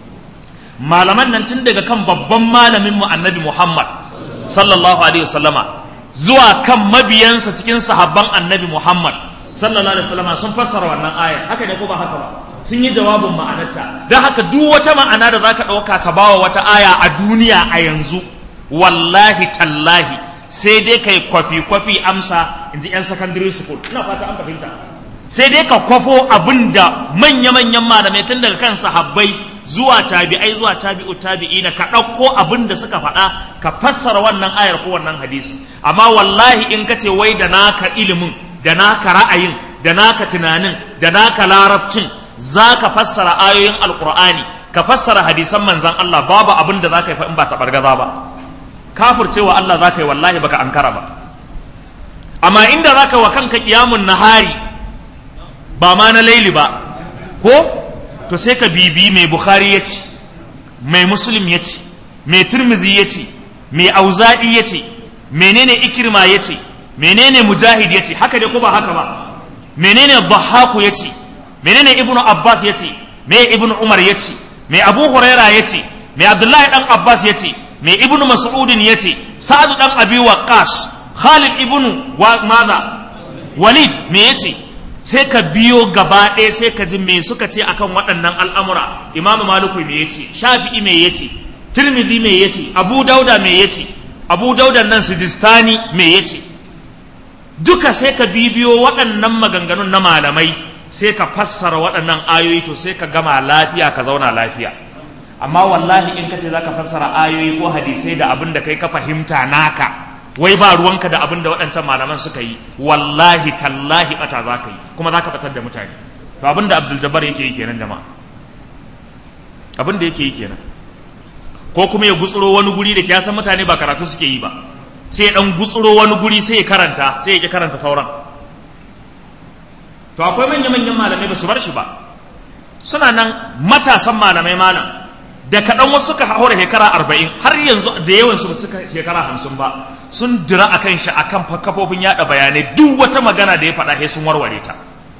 Speaker 2: Malaman nan tun daga kan babban malamin mu Annabi Muhammad sallallahu alaihi wasallama zuwa kan mabiyansa cikin sahabban Annabi Muhammad sallallahu alaihi wasallama sun fassara wannan aya, haka ne ko ba haka ba? Sun yi jawabin ma'anarta. Don haka duk wata ma'ana da zaka ɗauka ka bawa wata aya a duniya a yanzu, wallahi tallahi sai dai kai kwafi kwafi amsa in ji yan secondary school, ina fata an fahimta. Sai dai ka kwafo abinda manya-manyan malamai tun daga kan sahabbai zuwa tabi'ai zuwa tabi'u tabi'ina, ka ɗauko abin da suka faɗa ka fassara wannan ayar ko wannan hadisi. Amma wallahi in ka ce wai da naka ilimin da naka ra'ayin da naka tunanin da naka larabcin za ka fassara ayoyin alkur'ani ka fassara hadisan manzan Allah, babu abin da za ka yi fa in ba taɓargaza ba. Kafircewa Allah za ka yi wallahi baka ankara ba. Amma inda za ka wa kanka ƙiyamun nahari ba ma na laili ba ko, to sai ka bibi mai Bukhari ya ce, mai Muslim ya ce, mai Tirmidhi ya ce, mai Auza'i ya ce, menene Ikrima ya ce, menene Mujahid ya ce, haka dai ko ba haka ba? Menene Dhahaku ya ce, menene Ibnu Abbas ya ce, mai Ibnu Umar ya ce, mai Abu Huraira ya ce, mai Abdullahi dan Abbas ya ce, mai Ibnu Mas'udin ya ce, Sa'ad dan Abi Waqqas, Khalid ibnu wa maza Walid me ya ce? Sai ka biyo gaba ɗaya sai ka ji me suka ce akan waɗannan al'amura. Imam Maliku me ya ce, Shafi'i me ya ce, Tirmidhi me ya ce, Abu Dauda me ya ce, Abu Dauda nan Sijistani me ya ce. Duka sai ka bibiyo waɗannan maganganun na malamai sai ka fassara waɗannan ayoyi, to sai ka gama lafiya ka zauna lafiya. Amma wallahi in ka ce za ka fassara ayoyi ko hadisai da abin da kai ka fahimta naka, wai ba ruwanka da abin da waɗancan malaman suka yi, wallahi tallahi bata za ka yi kuma za ka batar da mutane. To abin da Abdul Jabbar yake yi kenan jama'a, abin da yake yi kenan. ko kuma ya gutsuro wani guri da ke san mutane ba karatu suke yi ba, sai ya dan gutsuro wani guri sai ya karanta sai ya ki karanta sauran. To akwai manya-manyan malamai ba su bar shi ba, suna nan matasan malamai malam da kaɗan wasu suka haura shekara arba'in har yanzu da yawan su suka shekara hamsin ba, sun dira a kan shi a kan kafofin yaɗa bayanai duk wata magana da ya faɗa sai sun warware ta.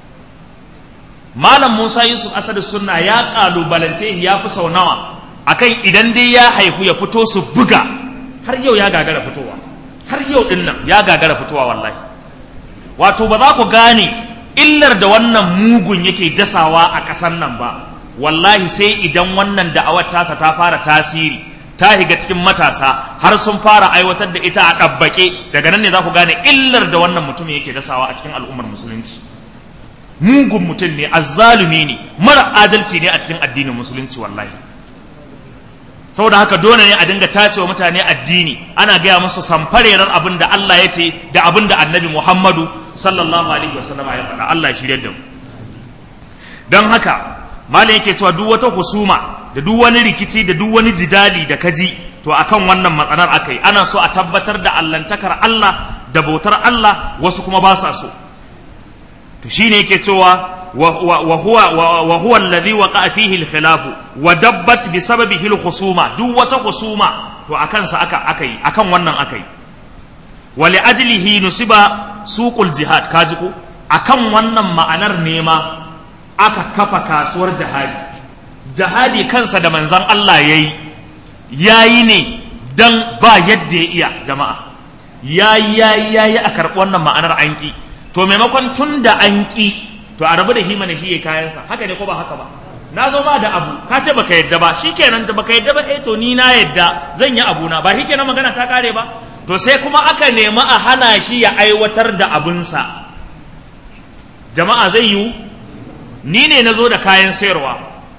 Speaker 2: Malam Musa Yusuf Asadu Sunna ya ƙalubalance ya fi sau nawa akan idan dai ya haifu ya fito su buga, har yau ya gagara fitowa, har yau ɗin nan ya gagara fitowa wallahi. Wato ba za ku gane illar da wannan mugun yake dasawa a ƙasar nan ba, wallahi sai idan wannan da'awar tasa ta fara tasiri ta higa cikin matasa har sun fara aiwatar da ita a ɗabbaƙe, daga nan ne za ku gane illar da wannan mutum yake dasawa a cikin al'ummar musulunci. Mugun mutum ne, azzalumi ne, mara adalci ne a cikin addinin musulunci wallahi. Saboda haka dole ne a dinga tacewa mutane addini, ana gaya musu samfarerar abin da Allah ya ce da abin da annabi Muhammadu sallallahu alaihi wasallam ya faɗa. Allah ya shirye da mu. Don haka malam yake cewa duk wata husuma da duk wani rikici da duk wani jidali da kaji, to akan wannan matsalar akai, ana so a tabbatar da allantakar Allah da bautar Allah, wasu kuma ba sa so. To shine yake cewa wa huwa wa huwa alladhi waqa'a fihi al-khilaf wa dabbat bi sababihi al-khusuma, duk wata husuma to akan sa aka akai, akan wannan akai. Wa li ajlihi nusiba suqul jihad, kaji ko akan wannan ma'anar nema aka kafa kasuwar jihadi. Jihadi kansa da manzon Allah yayi yayi ne dan ba yadda ya iya jama'a, yayi yayi yayi a karɓi wannan ma'anar anki. To maimakon tun da an ƙi to a rabu da hima na shi ya kayansa, haka ne ko ba haka ba? Na zo ma da abu ka ce baka yadda ba, shi kenan da baka yadda ba, eh to ni na yadda zan yi abuna, ba shi kenan magana ta kare ba? To sai kuma aka nemi a hana shi ya aiwatar da abinsa. Jama'a zai yiwu? Ni ne na zo da kayan sayarwa,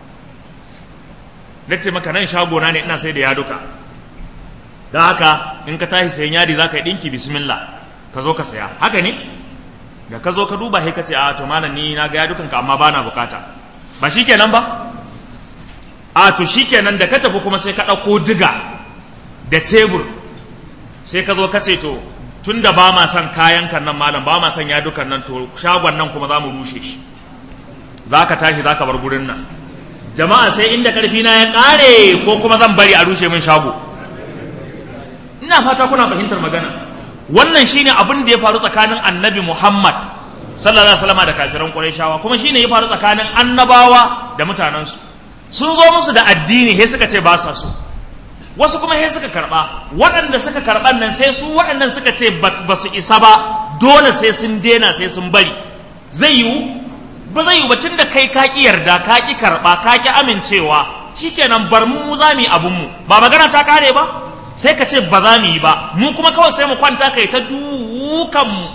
Speaker 2: na ce maka nan shagona ne ina sai da yaduka, don haka in ka tashi sayan yadi za ka yi ɗinki bismillah ka zo ka saya, haka ne? Da ka zo ka duba sai ka ce a to malam ni na ga yadukan ka amma bana bukata, ba shikenan ba? A to shikenan da ka tafi kuma sai ka ɗauko diga da tebur sai ka zo ka ce to tunda ba ma son kayan kan nan malam, ba ma son yadukan nan, to shagon nan kuma za mu rushe shi, za ka tashi za ka bar gurin nan. Jama'a sai inda karfi na ya ƙare ko kuma zan bari a rushe min shago? Ina fata kuna fahimtar magana. Wannan shine abin da ya faru tsakanin annabi Muhammad sallallahu alaihi wasallam da kafiran Qurayshawa, kuma shine ya faru tsakanin annabawa da mutanensu. Sun zo musu da addini sai suka ce ba sa so, wasu kuma sai suka karba. Waɗanda suka karban nan sai su waɗannan suka ce ba su isa ba, dole sai sun dena sai sun bari. Zai yiwu? Ba zai yiwu ba, tunda kai ka ki yarda, ka ki karba, ka ki amincewa, shikenan bar mu mu za mu yi abun mu, ba magana ta kare ba? Sai ka ce ba za mu yi ba, mu kuma kawai sai mu kwanta kai ta dukanmu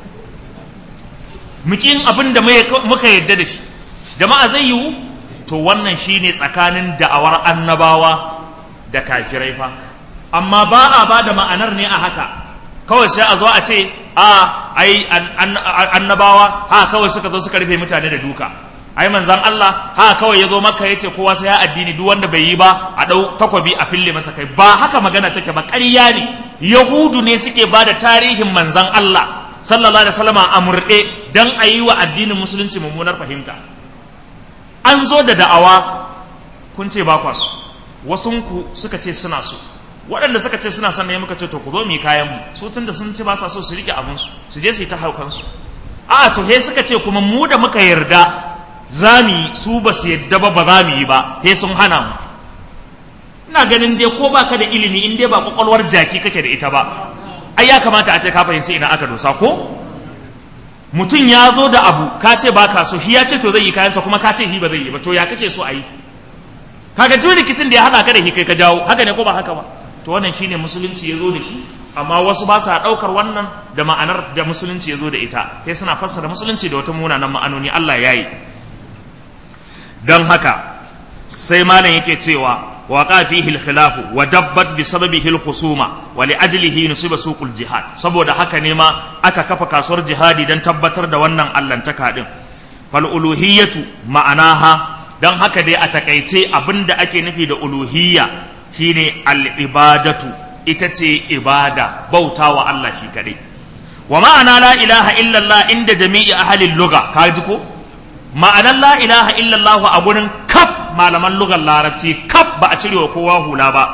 Speaker 2: mukin abin da muka yadda da shi. Jama'a zai yiwu? To wannan shi ne tsakanin da'awar annabawa da kafirai fa. Amma ba a ba da ma'anar ne a haka, kawai sai a zo a ce a ai annabawa ha kawai suka zo suka rufe mutane da duka, ai manzan Allah ha kawai ya zo maka ya ce kowa sai ya addini, duk wanda bai yi ba a ɗau takwabi a fille masa kai. Ba haka magana take ba, ƙarya ne. Yahudu ne suke ba da tarihin manzan Allah sallallahu alaihi wasallam a murɗe dan a yi wa addinin musulunci mummunar fahimta. An zo da da'awa kun ce ba kwasu, wasunku suka ce suna so, waɗanda suka ce suna son ne muka ce to ku zo mu yi kayan mu, su tunda sun ce ba sa so su rike abin su su je su yi ta haukansu. A to he suka ce kuma mu da muka yarda za mu yi, su ba su yadda ba ba za mu yi ba, he sun hana mu. Ina ganin dai ko baka da ilimi, in dai ba kwakwalwar jaki kake da ita ba, ai ya kamata a ce ka fahimci ina aka dosa ko? Mutum ya zo da abu ka ce ba ka so, shi ya ce to zai yi kayansa kuma ka ce shi ba zai yi ba, to ya kake so a yi? Kaga duk rikicin da ya haɗa ka da shi kai ka jawo, haka ne ko ba haka ba? To wannan shine musulunci ya zo da shi, amma wasu ba sa ɗaukar wannan da ma'anar da musulunci ya zo da ita, sai suna fassara musulunci da wata munanan ma'anoni. Allah ya yi. Don haka sai malam yake cewa waqa fihi al-khilaf wa dabbat bi sababihi al-khusuma wa li ajlihi nusiba suqul jihad. Saboda haka ne ma aka kafa kasuwar jihadi dan tabbatar da wannan allantaka din. Fal uluhiyatu ma'anaha, dan haka dai a takaice abinda ake nufi da uluhiyya shine al-ibadatu, ita ce ibada, bautawa Allah shi kadai. Wa ma'ana la ilaha illallah inda jami'i ahli lugha, ka ji ko ma'anar la ilaha illallah a gurin kaf malaman lugar larabci kaf, ba a cire wa kowa hula ba,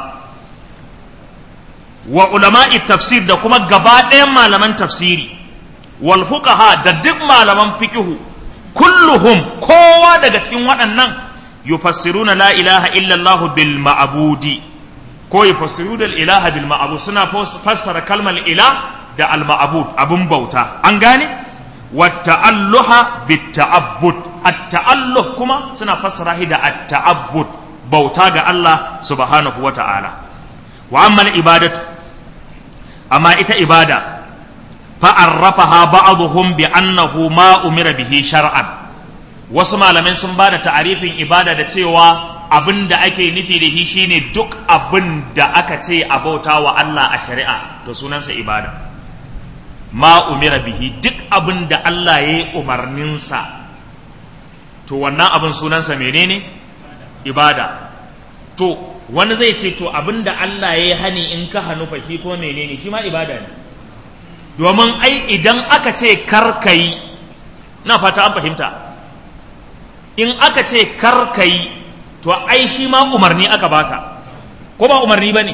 Speaker 2: wa ulama'i tafsir da kuma gaba ɗayan malaman tafsiri, wal fuqaha da duk malaman fikihu, kulluhum kowa daga cikin waɗannan yufassiruna la ilaha illallah bil ma'budi, ko yufassiruna al ilaha bil ma'bud, suna fassara kalmar ilah da al ma'bud, abun bauta, an gane, wa ta'alluha bit ta'abbud, at ta'alluh kuma suna fassara shi da at ta'abbud, bauta ga Allah subhanahu wa ta'ala. Wa amma al ibadatu, amma ita ibada fa'arrafaha ba'dhum bi annahu ma umira bihi shar'an, wasu malamai sun bada ta'arifin ibada da cewa abinda ake nufi da shi shine duk abinda aka ce a bauta wa Allah a shari'a to sunansa ibada. Ma umira bihi, duk abinda Allah ya yi umarninsa to wannan abin sunansa menene? Ibada. To wani zai ce to abinda Allah ya yi hani in ka hannu fa shi ko menene? Shi ma ibada ne. Domin ai idan aka ce karkayi, na fata an fahimta, in aka ce karkayi to ai shi ma umarni aka baka, ko ba umarni ba ne?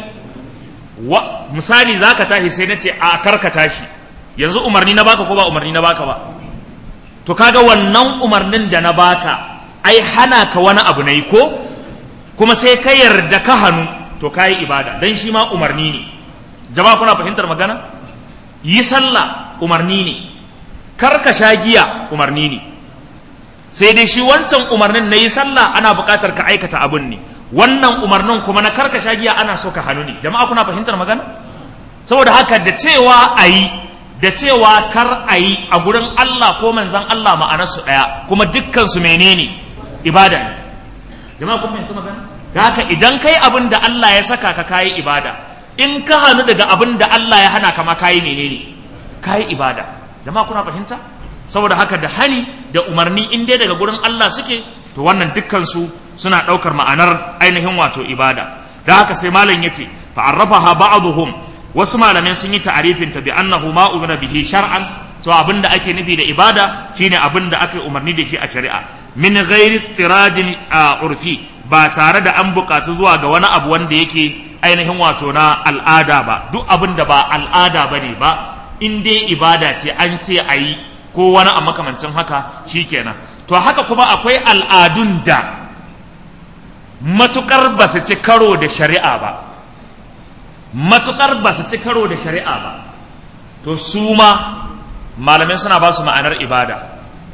Speaker 2: Misali za ka tashi sai na ce a karka tashi, yanzu umarni na baka ko ba umarni na baka ba? To kaga wannan umarnin da na baka ai hana ka wani abu na yi ko? Kuma sai ka yarda ka hannu to ka yi ibada, don shi ma umarni ne. Jama'a kuna fahimtar magana? Yi sallah umarni ne, kar ka sha giya umarni ne, sai dai shi wancan umarnin na yi sallah ana buƙatar ka aikata abin ne, wannan umarnin kuma na kar ka sha giya ana so ka hannu ne. Jama'a kuna fahimtar magana? Saboda haka da cewa a yi da cewa kar a yi a gurin Allah ko manzan Allah ma'anarsu ɗaya, kuma dukkansu menene? Ibada ne. Jama'a kun fahimci magana? Da haka idan kai abin da Allah ya saka ka kayi ibada, in ka hannu daga abin da Allah ya hana kama kayi menene? Kayi ibada. Jama'a kuna fahimta? Saboda haka da hani da umarni in dai daga gurin Allah suke, to wannan dukkansu suna ɗaukar ma'anar ainihin wato ibada. Da haka sai malam yace fa arrafaha ba'dhum, wasu malamai sun yi ta'arifin ta bi annahu ma umira bihi shar'an, to abinda ake nufi da ibada shine abinda aka umarni da shi a shari'a, min ghairi tirajin urfi, ba tare da an buƙatu zuwa ga wani abu wanda yake ainihin wato na al'ada ba. Duk abinda ba al'ada bane ba, in dai ibada ce an ce a yi ko wani a makamancin haka shikenan. To haka kuma akwai al'adun da matukar ba su ci karo da shari'a ba, matukar ba su ci karo da shari'a ba, to su ma malamai suna ba su ma'anar ibada,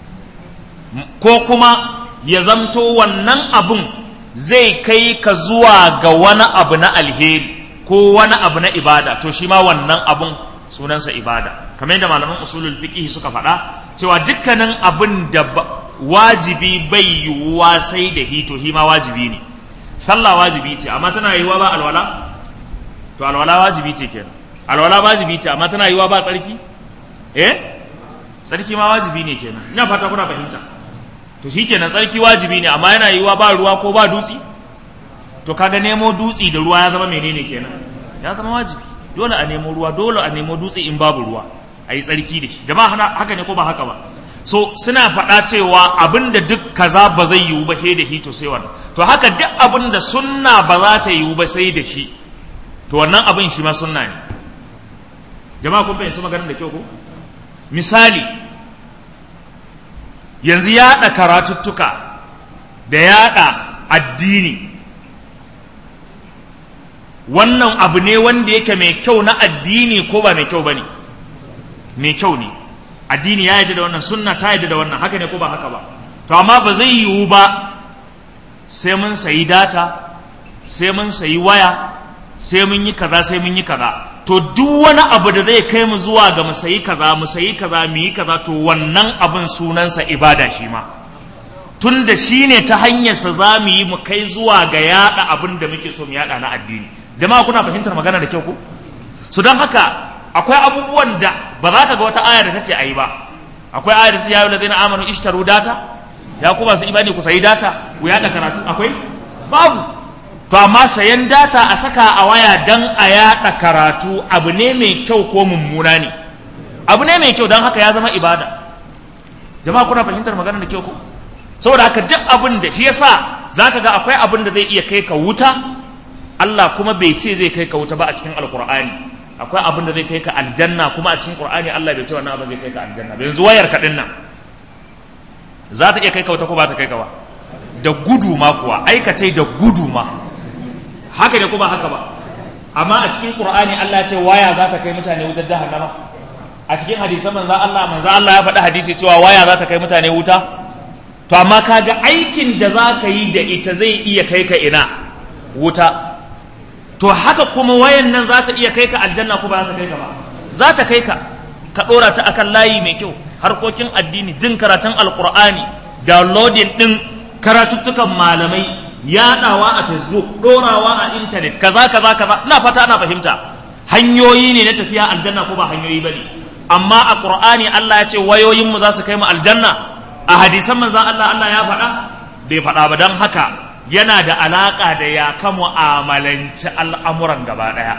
Speaker 2: ko kuma ya zamto wannan abun zai kai ka zuwa ga wani abu na alheri ko wani abu na ibada, to shi ma wannan abun sunansa ibada. Kamar yadda malaman usulul fiqh suka faɗa cewa dukkanin abin da wajibi bai yiwuwa sai da hito hi ma wajibi ne. Sallah wajibi ce amma tana yiwuwa ba alwala, to alwala wajibi ce kenan. Alwala wajibi ce amma tana yiwuwa ba tsarki, eh tsarki ma wajibi ne kenan. Ina fata kuna fahimta. To shikenan tsarki wajibi ne amma yana yiwuwa ba ruwa ko ba dutsi, to kaga nemo dutsi da ruwa ya zama menene kenan? Ya zama wajibi. Dole a nemo ruwa, dole a nemo dutse in babu ruwa a yi tsarki da shi. Jama'a haka ne ko ba haka ba? So suna faɗa cewa abinda duk kaza ba zai yiwu ba sai da shi, to sai wannan. To haka duk abinda sunna ba za ta yiwu ba sai da shi, to wannan abin shi ma sunna ne. Jama'a kun fahimci maganar da kyau ko? Misali, yanzu yaɗa karatuttuka da yaɗa addini, wannan abu ne wanda yake mai kyau na addini ko ba mai kyau ba ne? Mai kyau ne. Addini ya yarda da wannan, sunna ta yarda da wannan, haka ne ko ba haka ba? To amma ba zai yiwu ba sai mun sayi data, sai mun sayi waya, sai mun yi kaza, sai mun yi kaza. To duk wani abu da zai kai mu zuwa ga mu sayi kaza, mu sayi kaza, mu yi kaza, to wannan abin sunansa ibada shi ma. Tun da shi ne ta hanyarsa za mu yi mu kai zuwa ga yaɗa abin da muke so mu yaɗa na addini. Jama'a kuna fahimtar magana da kyau ko? So don haka akwai abubuwan da ba za ka ga wata aya da ta ce a yi ba. Akwai aya da ta ce ya yi lazina amanu ishtaru data, ya ku masu imani ku sayi data ku yaɗa karatu, akwai? Babu. to amma sayan data a saka a waya dan a yada karatu abu ne mai kyau ko mummuna ne? Abu ne mai kyau, don haka ya zama ibada. Jama'a kuna fahimtar magana da kyau ko? Saboda haka duk abin da shi yasa zaka ga akwai abin da zai iya kai ka wuta, Allah kuma bai ce zai kai ka wuta ba a cikin Alkur'ani. Akwai abin da zai kai ka aljanna kuma a cikin Qur'ani Allah bai ce wannan abin zai kai ka aljanna ba. Yanzu wayar ka din nan za ta iya kai ka wuta ko ba ta kai ka ba? Da gudu ma kuwa, aikace da gudu ma. Haka ne ko ba haka ba? Amma a cikin Qur'ani Allah ya ce waya za ta kai mutane wutar jahannama. A cikin hadisan manzo Allah manzo Allah ya faɗi hadisi cewa waya za ta kai mutane wuta. To amma kaga aikin da za ka yi da ita zai iya kai ka ina? Wuta. To haka kuma wayan nan za ta iya kai ka aljanna ko ba za ta kai ka ba? Za ta kai ka. Ka ɗora ta akan layi mai kyau, harkokin addini, jin karatun Alƙur'ani, downloading ɗin karatuttukan malamai, yaɗawa a Facebook, ɗorawa a intanet, kaza kaza kaza. Ina fata ana fahimta. Hanyoyi ne na tafiya aljanna ko ba hanyoyi ba ne? Amma a Qur'ani Allah ya ce wayoyinmu za su kai mu aljanna. A hadisan manzan Allah Allah ya faɗa? Bai faɗa ba, don haka yana da alaƙa da ya ka mu'amalanci al'amuran gaba ɗaya.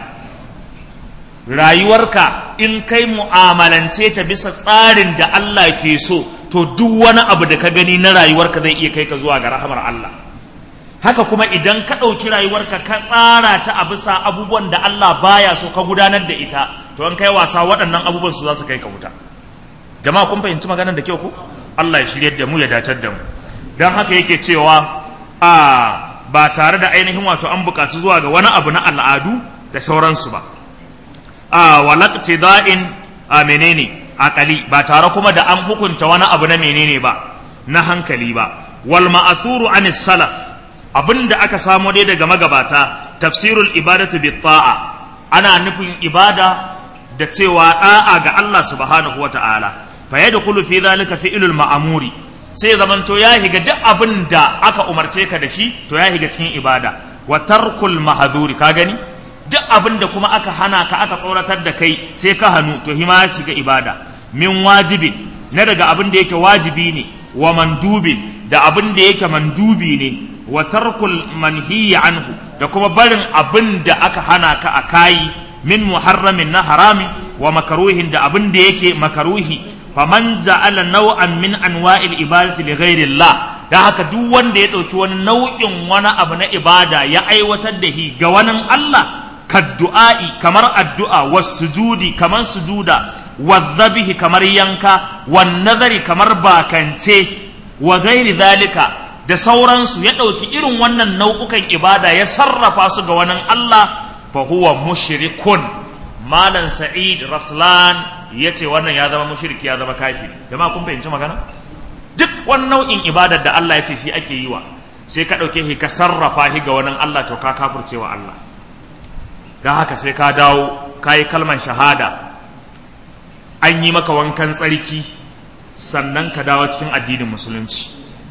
Speaker 2: Rayuwarka in kai mu'amalance ta bisa tsarin da Allah ke so, to duk wani abu da ka gani na rayuwarka zai iya kai ka zuwa ga rahamar Allah. Haka kuma idan ka ɗauki rayuwarka ka tsara ta a bisa abubuwan da Allah baya so ka gudanar da ita, to an kai wasa waɗannan abubuwan su za su kai ka wuta. Jama'a kun fahimci maganar da kyau ko? Allah ya shiryar da mu ya datar da mu. Don haka yake cewa a ba tare da ainihin wato an buƙatu zuwa ga wani abu na al'adu da sauransu ba. A walaqtida'in a menene aqali, ba tare kuma da an hukunta wani abu na menene ba, na hankali ba. Wal ma'thuru anis salaf, abinda aka samo dai daga magabata, tafsirul ibadatu bit ta'a, ana nufin ibada da cewa da'a ga Allah subhanahu wata'ala. Fa yadkhulu fi dhalika fi'lul ma'muri, sai zamanto ya higa duk abin da aka umarce ka da shi, to ya higa cikin ibada. Wa tarkul mahdhuri, ka gani duk abin da kuma aka hana ka, aka tsoratar da kai sai ka hannu, to hima ya shiga ibada. Min wajibin, na daga abin da yake wajibi ne, wa mandubin, da abin da yake mandubi ne, wa tarkul manhiyi anhu, da kuma barin abin da aka hana ka a kayi, min muharramin na harami, wa makaruhin, da abin da yake makaruhi. Faman ja'ala naw'an min anwa'il ibadati li ghairi Allah, da haka duk wanda ya dauki wani nau'in wani abu na ibada ya aiwatar da shi ga wani Allah, kaddu'a'i kamar addu'a, was sujudi kamar sujuda, wadhabihi kamar yanka, wan nazari kamar bakance, wa ghairi zalika da sauransu, ya dauki irin wannan nau'ukan ibada ya sarrafa su ga wani Allah, fa huwa mushrikun. Malam Sa'id Raslan ya ce wannan ya zama mushriki, ya zama kafiri. Jama'a kun fahimci magana? Duk wani nau'in ibadar da Allah ya ce shi ake yi wa, sai ka ɗauke shi ka sarrafa shi ga wani Allah, to ka kafirce wa Allah. Don haka sai ka dawo ka yi kalman shahada, an yi maka wankan tsarki, sannan ka dawo cikin addinin musulunci.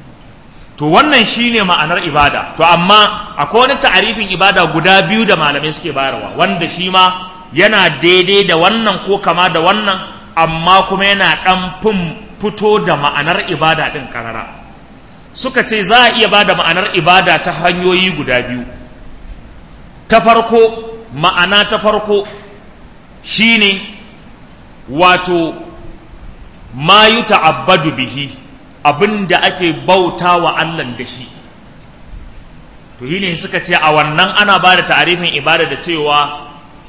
Speaker 2: To wannan shine ma'anar ibada. To amma akwai wani ta'arifin ibada guda biyu da malamai suke bayarwa, wanda shi ma yana daidai da wannan ko kama da wannan, amma kuma yana ɗan fin fito da ma'anar ibada ɗin ƙarara. Suka ce za a iya ba da ma'anar ibada ta hanyoyi guda biyu. Ta farko, ma'ana ta farko shine wato ma yi ta'abbadu bihi, abin da ake bauta wa Allah da shi. To shi ne suka ce a wannan ana ba da ta'arifin ibada da cewa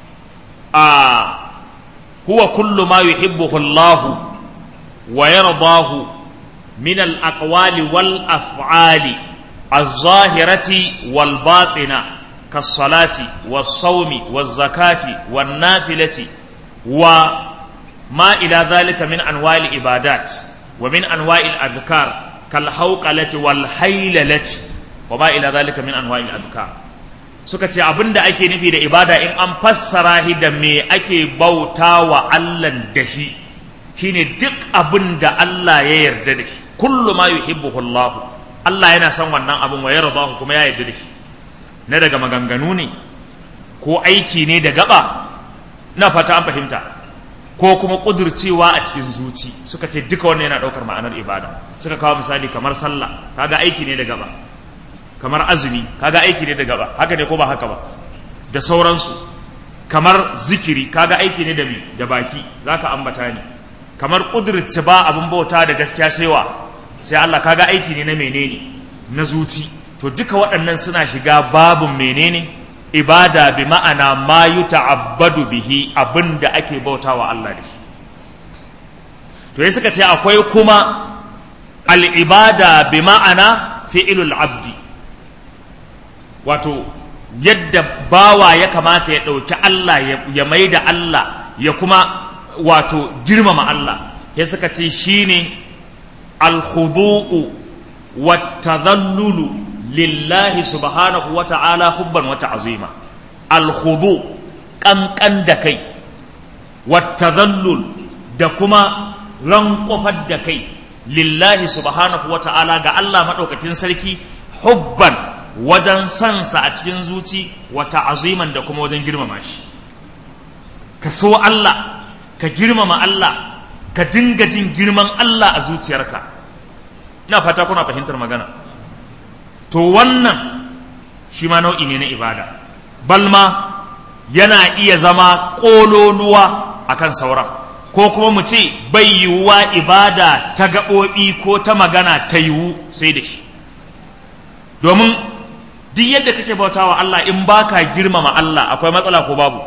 Speaker 2: a huwa kullu ma yuhibbuhu Allah wa yardahu min al-aqwali wal af'ali az-zahirati wal batina kas-salati was-sawmi waz-zakati wan-nafilati wa ma ila dhalika min anwa'il ibadat wa min anwa'il adhkar kal hawqalati wal haylalati wa ma ila dhalika min anwa'il adhkar. Suka ce abinda ake nufi da ibada in an fassara shi da me ake bauta wa Allah da shi, shine duk abinda Allah ya yarda da shi, kullu ma yuhibbuhu Allah, Allah yana son wannan abin, wa yardahu kuma ya yarda da shi, na daga maganganu ne ko aiki ne da gaba, na fata an fahimta, ko kuma kudurcewa a cikin zuci. Suka ce duka wannan yana daukar ma'anar ibada. Suka kawo misali kamar sallah, kaga aiki ne da gaba, kamar azumi kaga aiki ne da gaba, haka ne ko ba haka ba, da sauransu. Kamar zikiri kaga aiki ne da mi da baki zaka ambata ni, kamar kudurci ba abin bauta da gaskiya sai wa sai Allah kaga aiki ne na menene na zuci. To duka waɗannan suna shiga babun menene ibada, bi ma'ana ma yuta'abbadu bihi, abinda ake bautawa Allah da shi. To ya suka ce akwai kuma al'ibada bi ma'ana fi'ilul abdi, wato yadda bawa ya kamata ya ɗauki Allah ya mai da Allah ya kuma wato girmama Allah. Ya suka ce shi ne alhudu'u wa tadhallulu lillahi subhanahu wa ta'ala hubban wa ta'azima. Alhudu ƙanƙan da kai, wa tadhallul da kuma ranƙofar da kai lillahi subhanahu wa ta'ala ga Allah maɗaukakin sarki, hubban wajen sansa a cikin zuci, wa ta'aziman da kuma wajen girmama shi. Ka so Allah, ka girmama Allah, ka dinga jin girman Allah a zuciyarka. Ina fata kuna fahimtar magana. To wannan shi ma nau'i ne na ibada, balma yana iya zama ƙololuwa akan sauran, ko kuma mu ce bai yiwuwa ibada ta gaɓoɓi ko ta magana ta yiwu sai da shi. Domin duk yadda kake bautawa Allah in baka girmama Allah akwai matsala ko babu?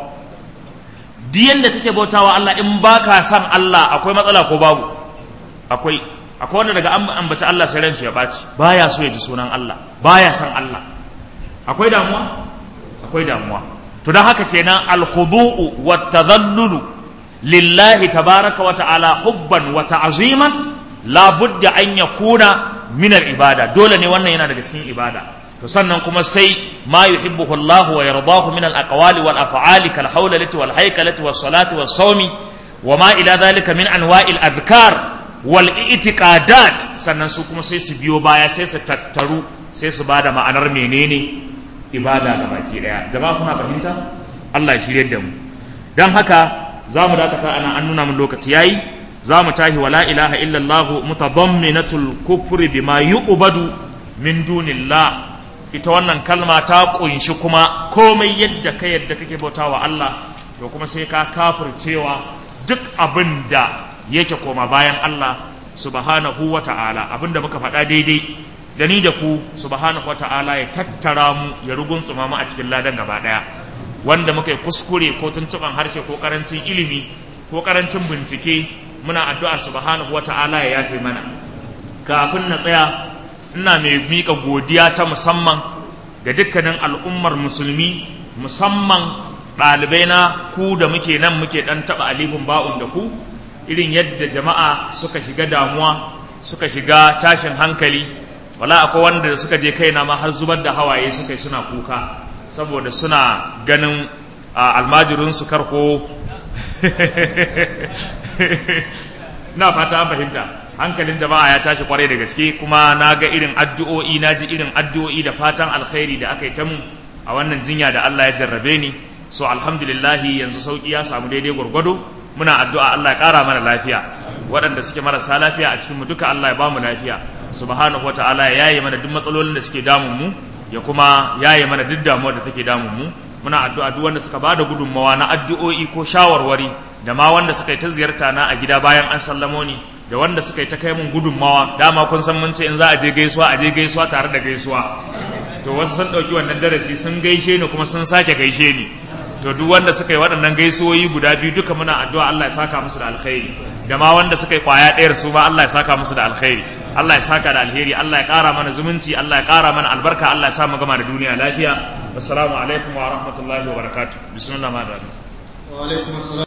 Speaker 2: Duk yadda kake bautawa Allah in baka san Allah akwai matsala ko babu? Akwai. Akwai wanda daga an ambaci Allah sai ransu ya baci, baya so ya ji sunan Allah, baya san Allah. Akwai damuwa? Akwai damuwa. To don haka kenan al-khudu'u wa tadhallulu lillahi tabaraka wa ta'ala hubban wa ta'ziman la budda an yakuna min al-ibada. Dole ne wannan yana daga cikin ibada. To sannan kuma sai ma yuhibbuhu Allah wa yardahu min al-aqwali wal af'ali kal hawlati wal haykalati was salati was sawmi wa ma ila dhalika min anwa'il adhkar wal i'tiqadat. Sannan su kuma sai su biyo baya, sai su tattaru, sai su bada ma'anar menene ibada ga baki daya. Jama'a kuna fahimta? Allah ya shirye da mu. Dan haka zamu dakata ana an nuna mun lokaci yayi, zamu tahi wala ilaha illa Allah mutadamminatul kufri bima yu'badu min dunillah. Ita wannan kalma ta kunshi kuma komai yadda ka yadda kake bautawa Allah, to kuma sai ka kafircewa duk abinda yake koma bayan Allah subhanahu wa ta'ala. Abinda muka faɗa daidai da ni da ku, subhanahu wa ta'ala ya tattara mu ya rugunsuma mu a cikin ladan gaba ɗaya. Wanda muka yi kuskure ko tuntuɓan harshe ko ƙarancin ilimi ko ƙarancin bincike, muna addu'a subhanahu wa ta'ala ya yafe mana. Kafin na tsaya, ina mai miƙa godiya ta musamman ga dukkanin al'ummar musulmi, musamman ɗalibai na ku da muke nan muke ɗan taɓa alifin ba'un da ku, irin yadda jama'a suka shiga damuwa, suka shiga tashin hankali. Wala akwai wanda suka je kaina ma har zubar da hawaye suka yi suna kuka, saboda suna ganin almajirin su karko na fata an fahimta. Hankalin jama'a ya tashi kwarai da gaske, kuma na ga irin addu'o'i, na ji irin addu'o'i da fatan alkhairi da aka yi ta mu a wannan jinya da Allah ya jarrabe ni. So alhamdulillahi yanzu sauki ya samu daidai gwargwado. Muna addu'a Allah ya ƙara mana lafiya, waɗanda suke marasa lafiya a cikinmu duka Allah ya ba mu lafiya subhanahu wa ta'ala, ya yaye mana duk matsalolin da suke damun mu, ya kuma yaye mana duk damuwar da take damun mu. Muna addu'a duk wanda suka bada gudunmawa na addu'o'i ko shawarwari, da ma wanda suka yi ta ziyarta na a gida bayan an sallamo ni, da wanda suka yi ta kai mun gudunmawa. Dama kun san mun ce in za a je gaisuwa a je gaisuwa tare da gaisuwa, to wasu sun ɗauki wannan darasi sun gaishe ni kuma sun sake gaishe ni. To duk wanda suka yi waɗannan gaisuwoyi guda biyu duka muna addu'a Allah ya saka musu da alkhairi, da ma wanda suka yi kwaya ɗayar su ma Allah ya saka musu da alkhairi. Allah ya saka da alheri, Allah ya ƙara mana zumunci, Allah ya ƙara mana albarka, Allah ya sa mu gama da duniya lafiya. Assalamu alaikum wa rahmatullahi wa barakatuh. Bismillahir rahmanir rahim. Wa alaikum assalam.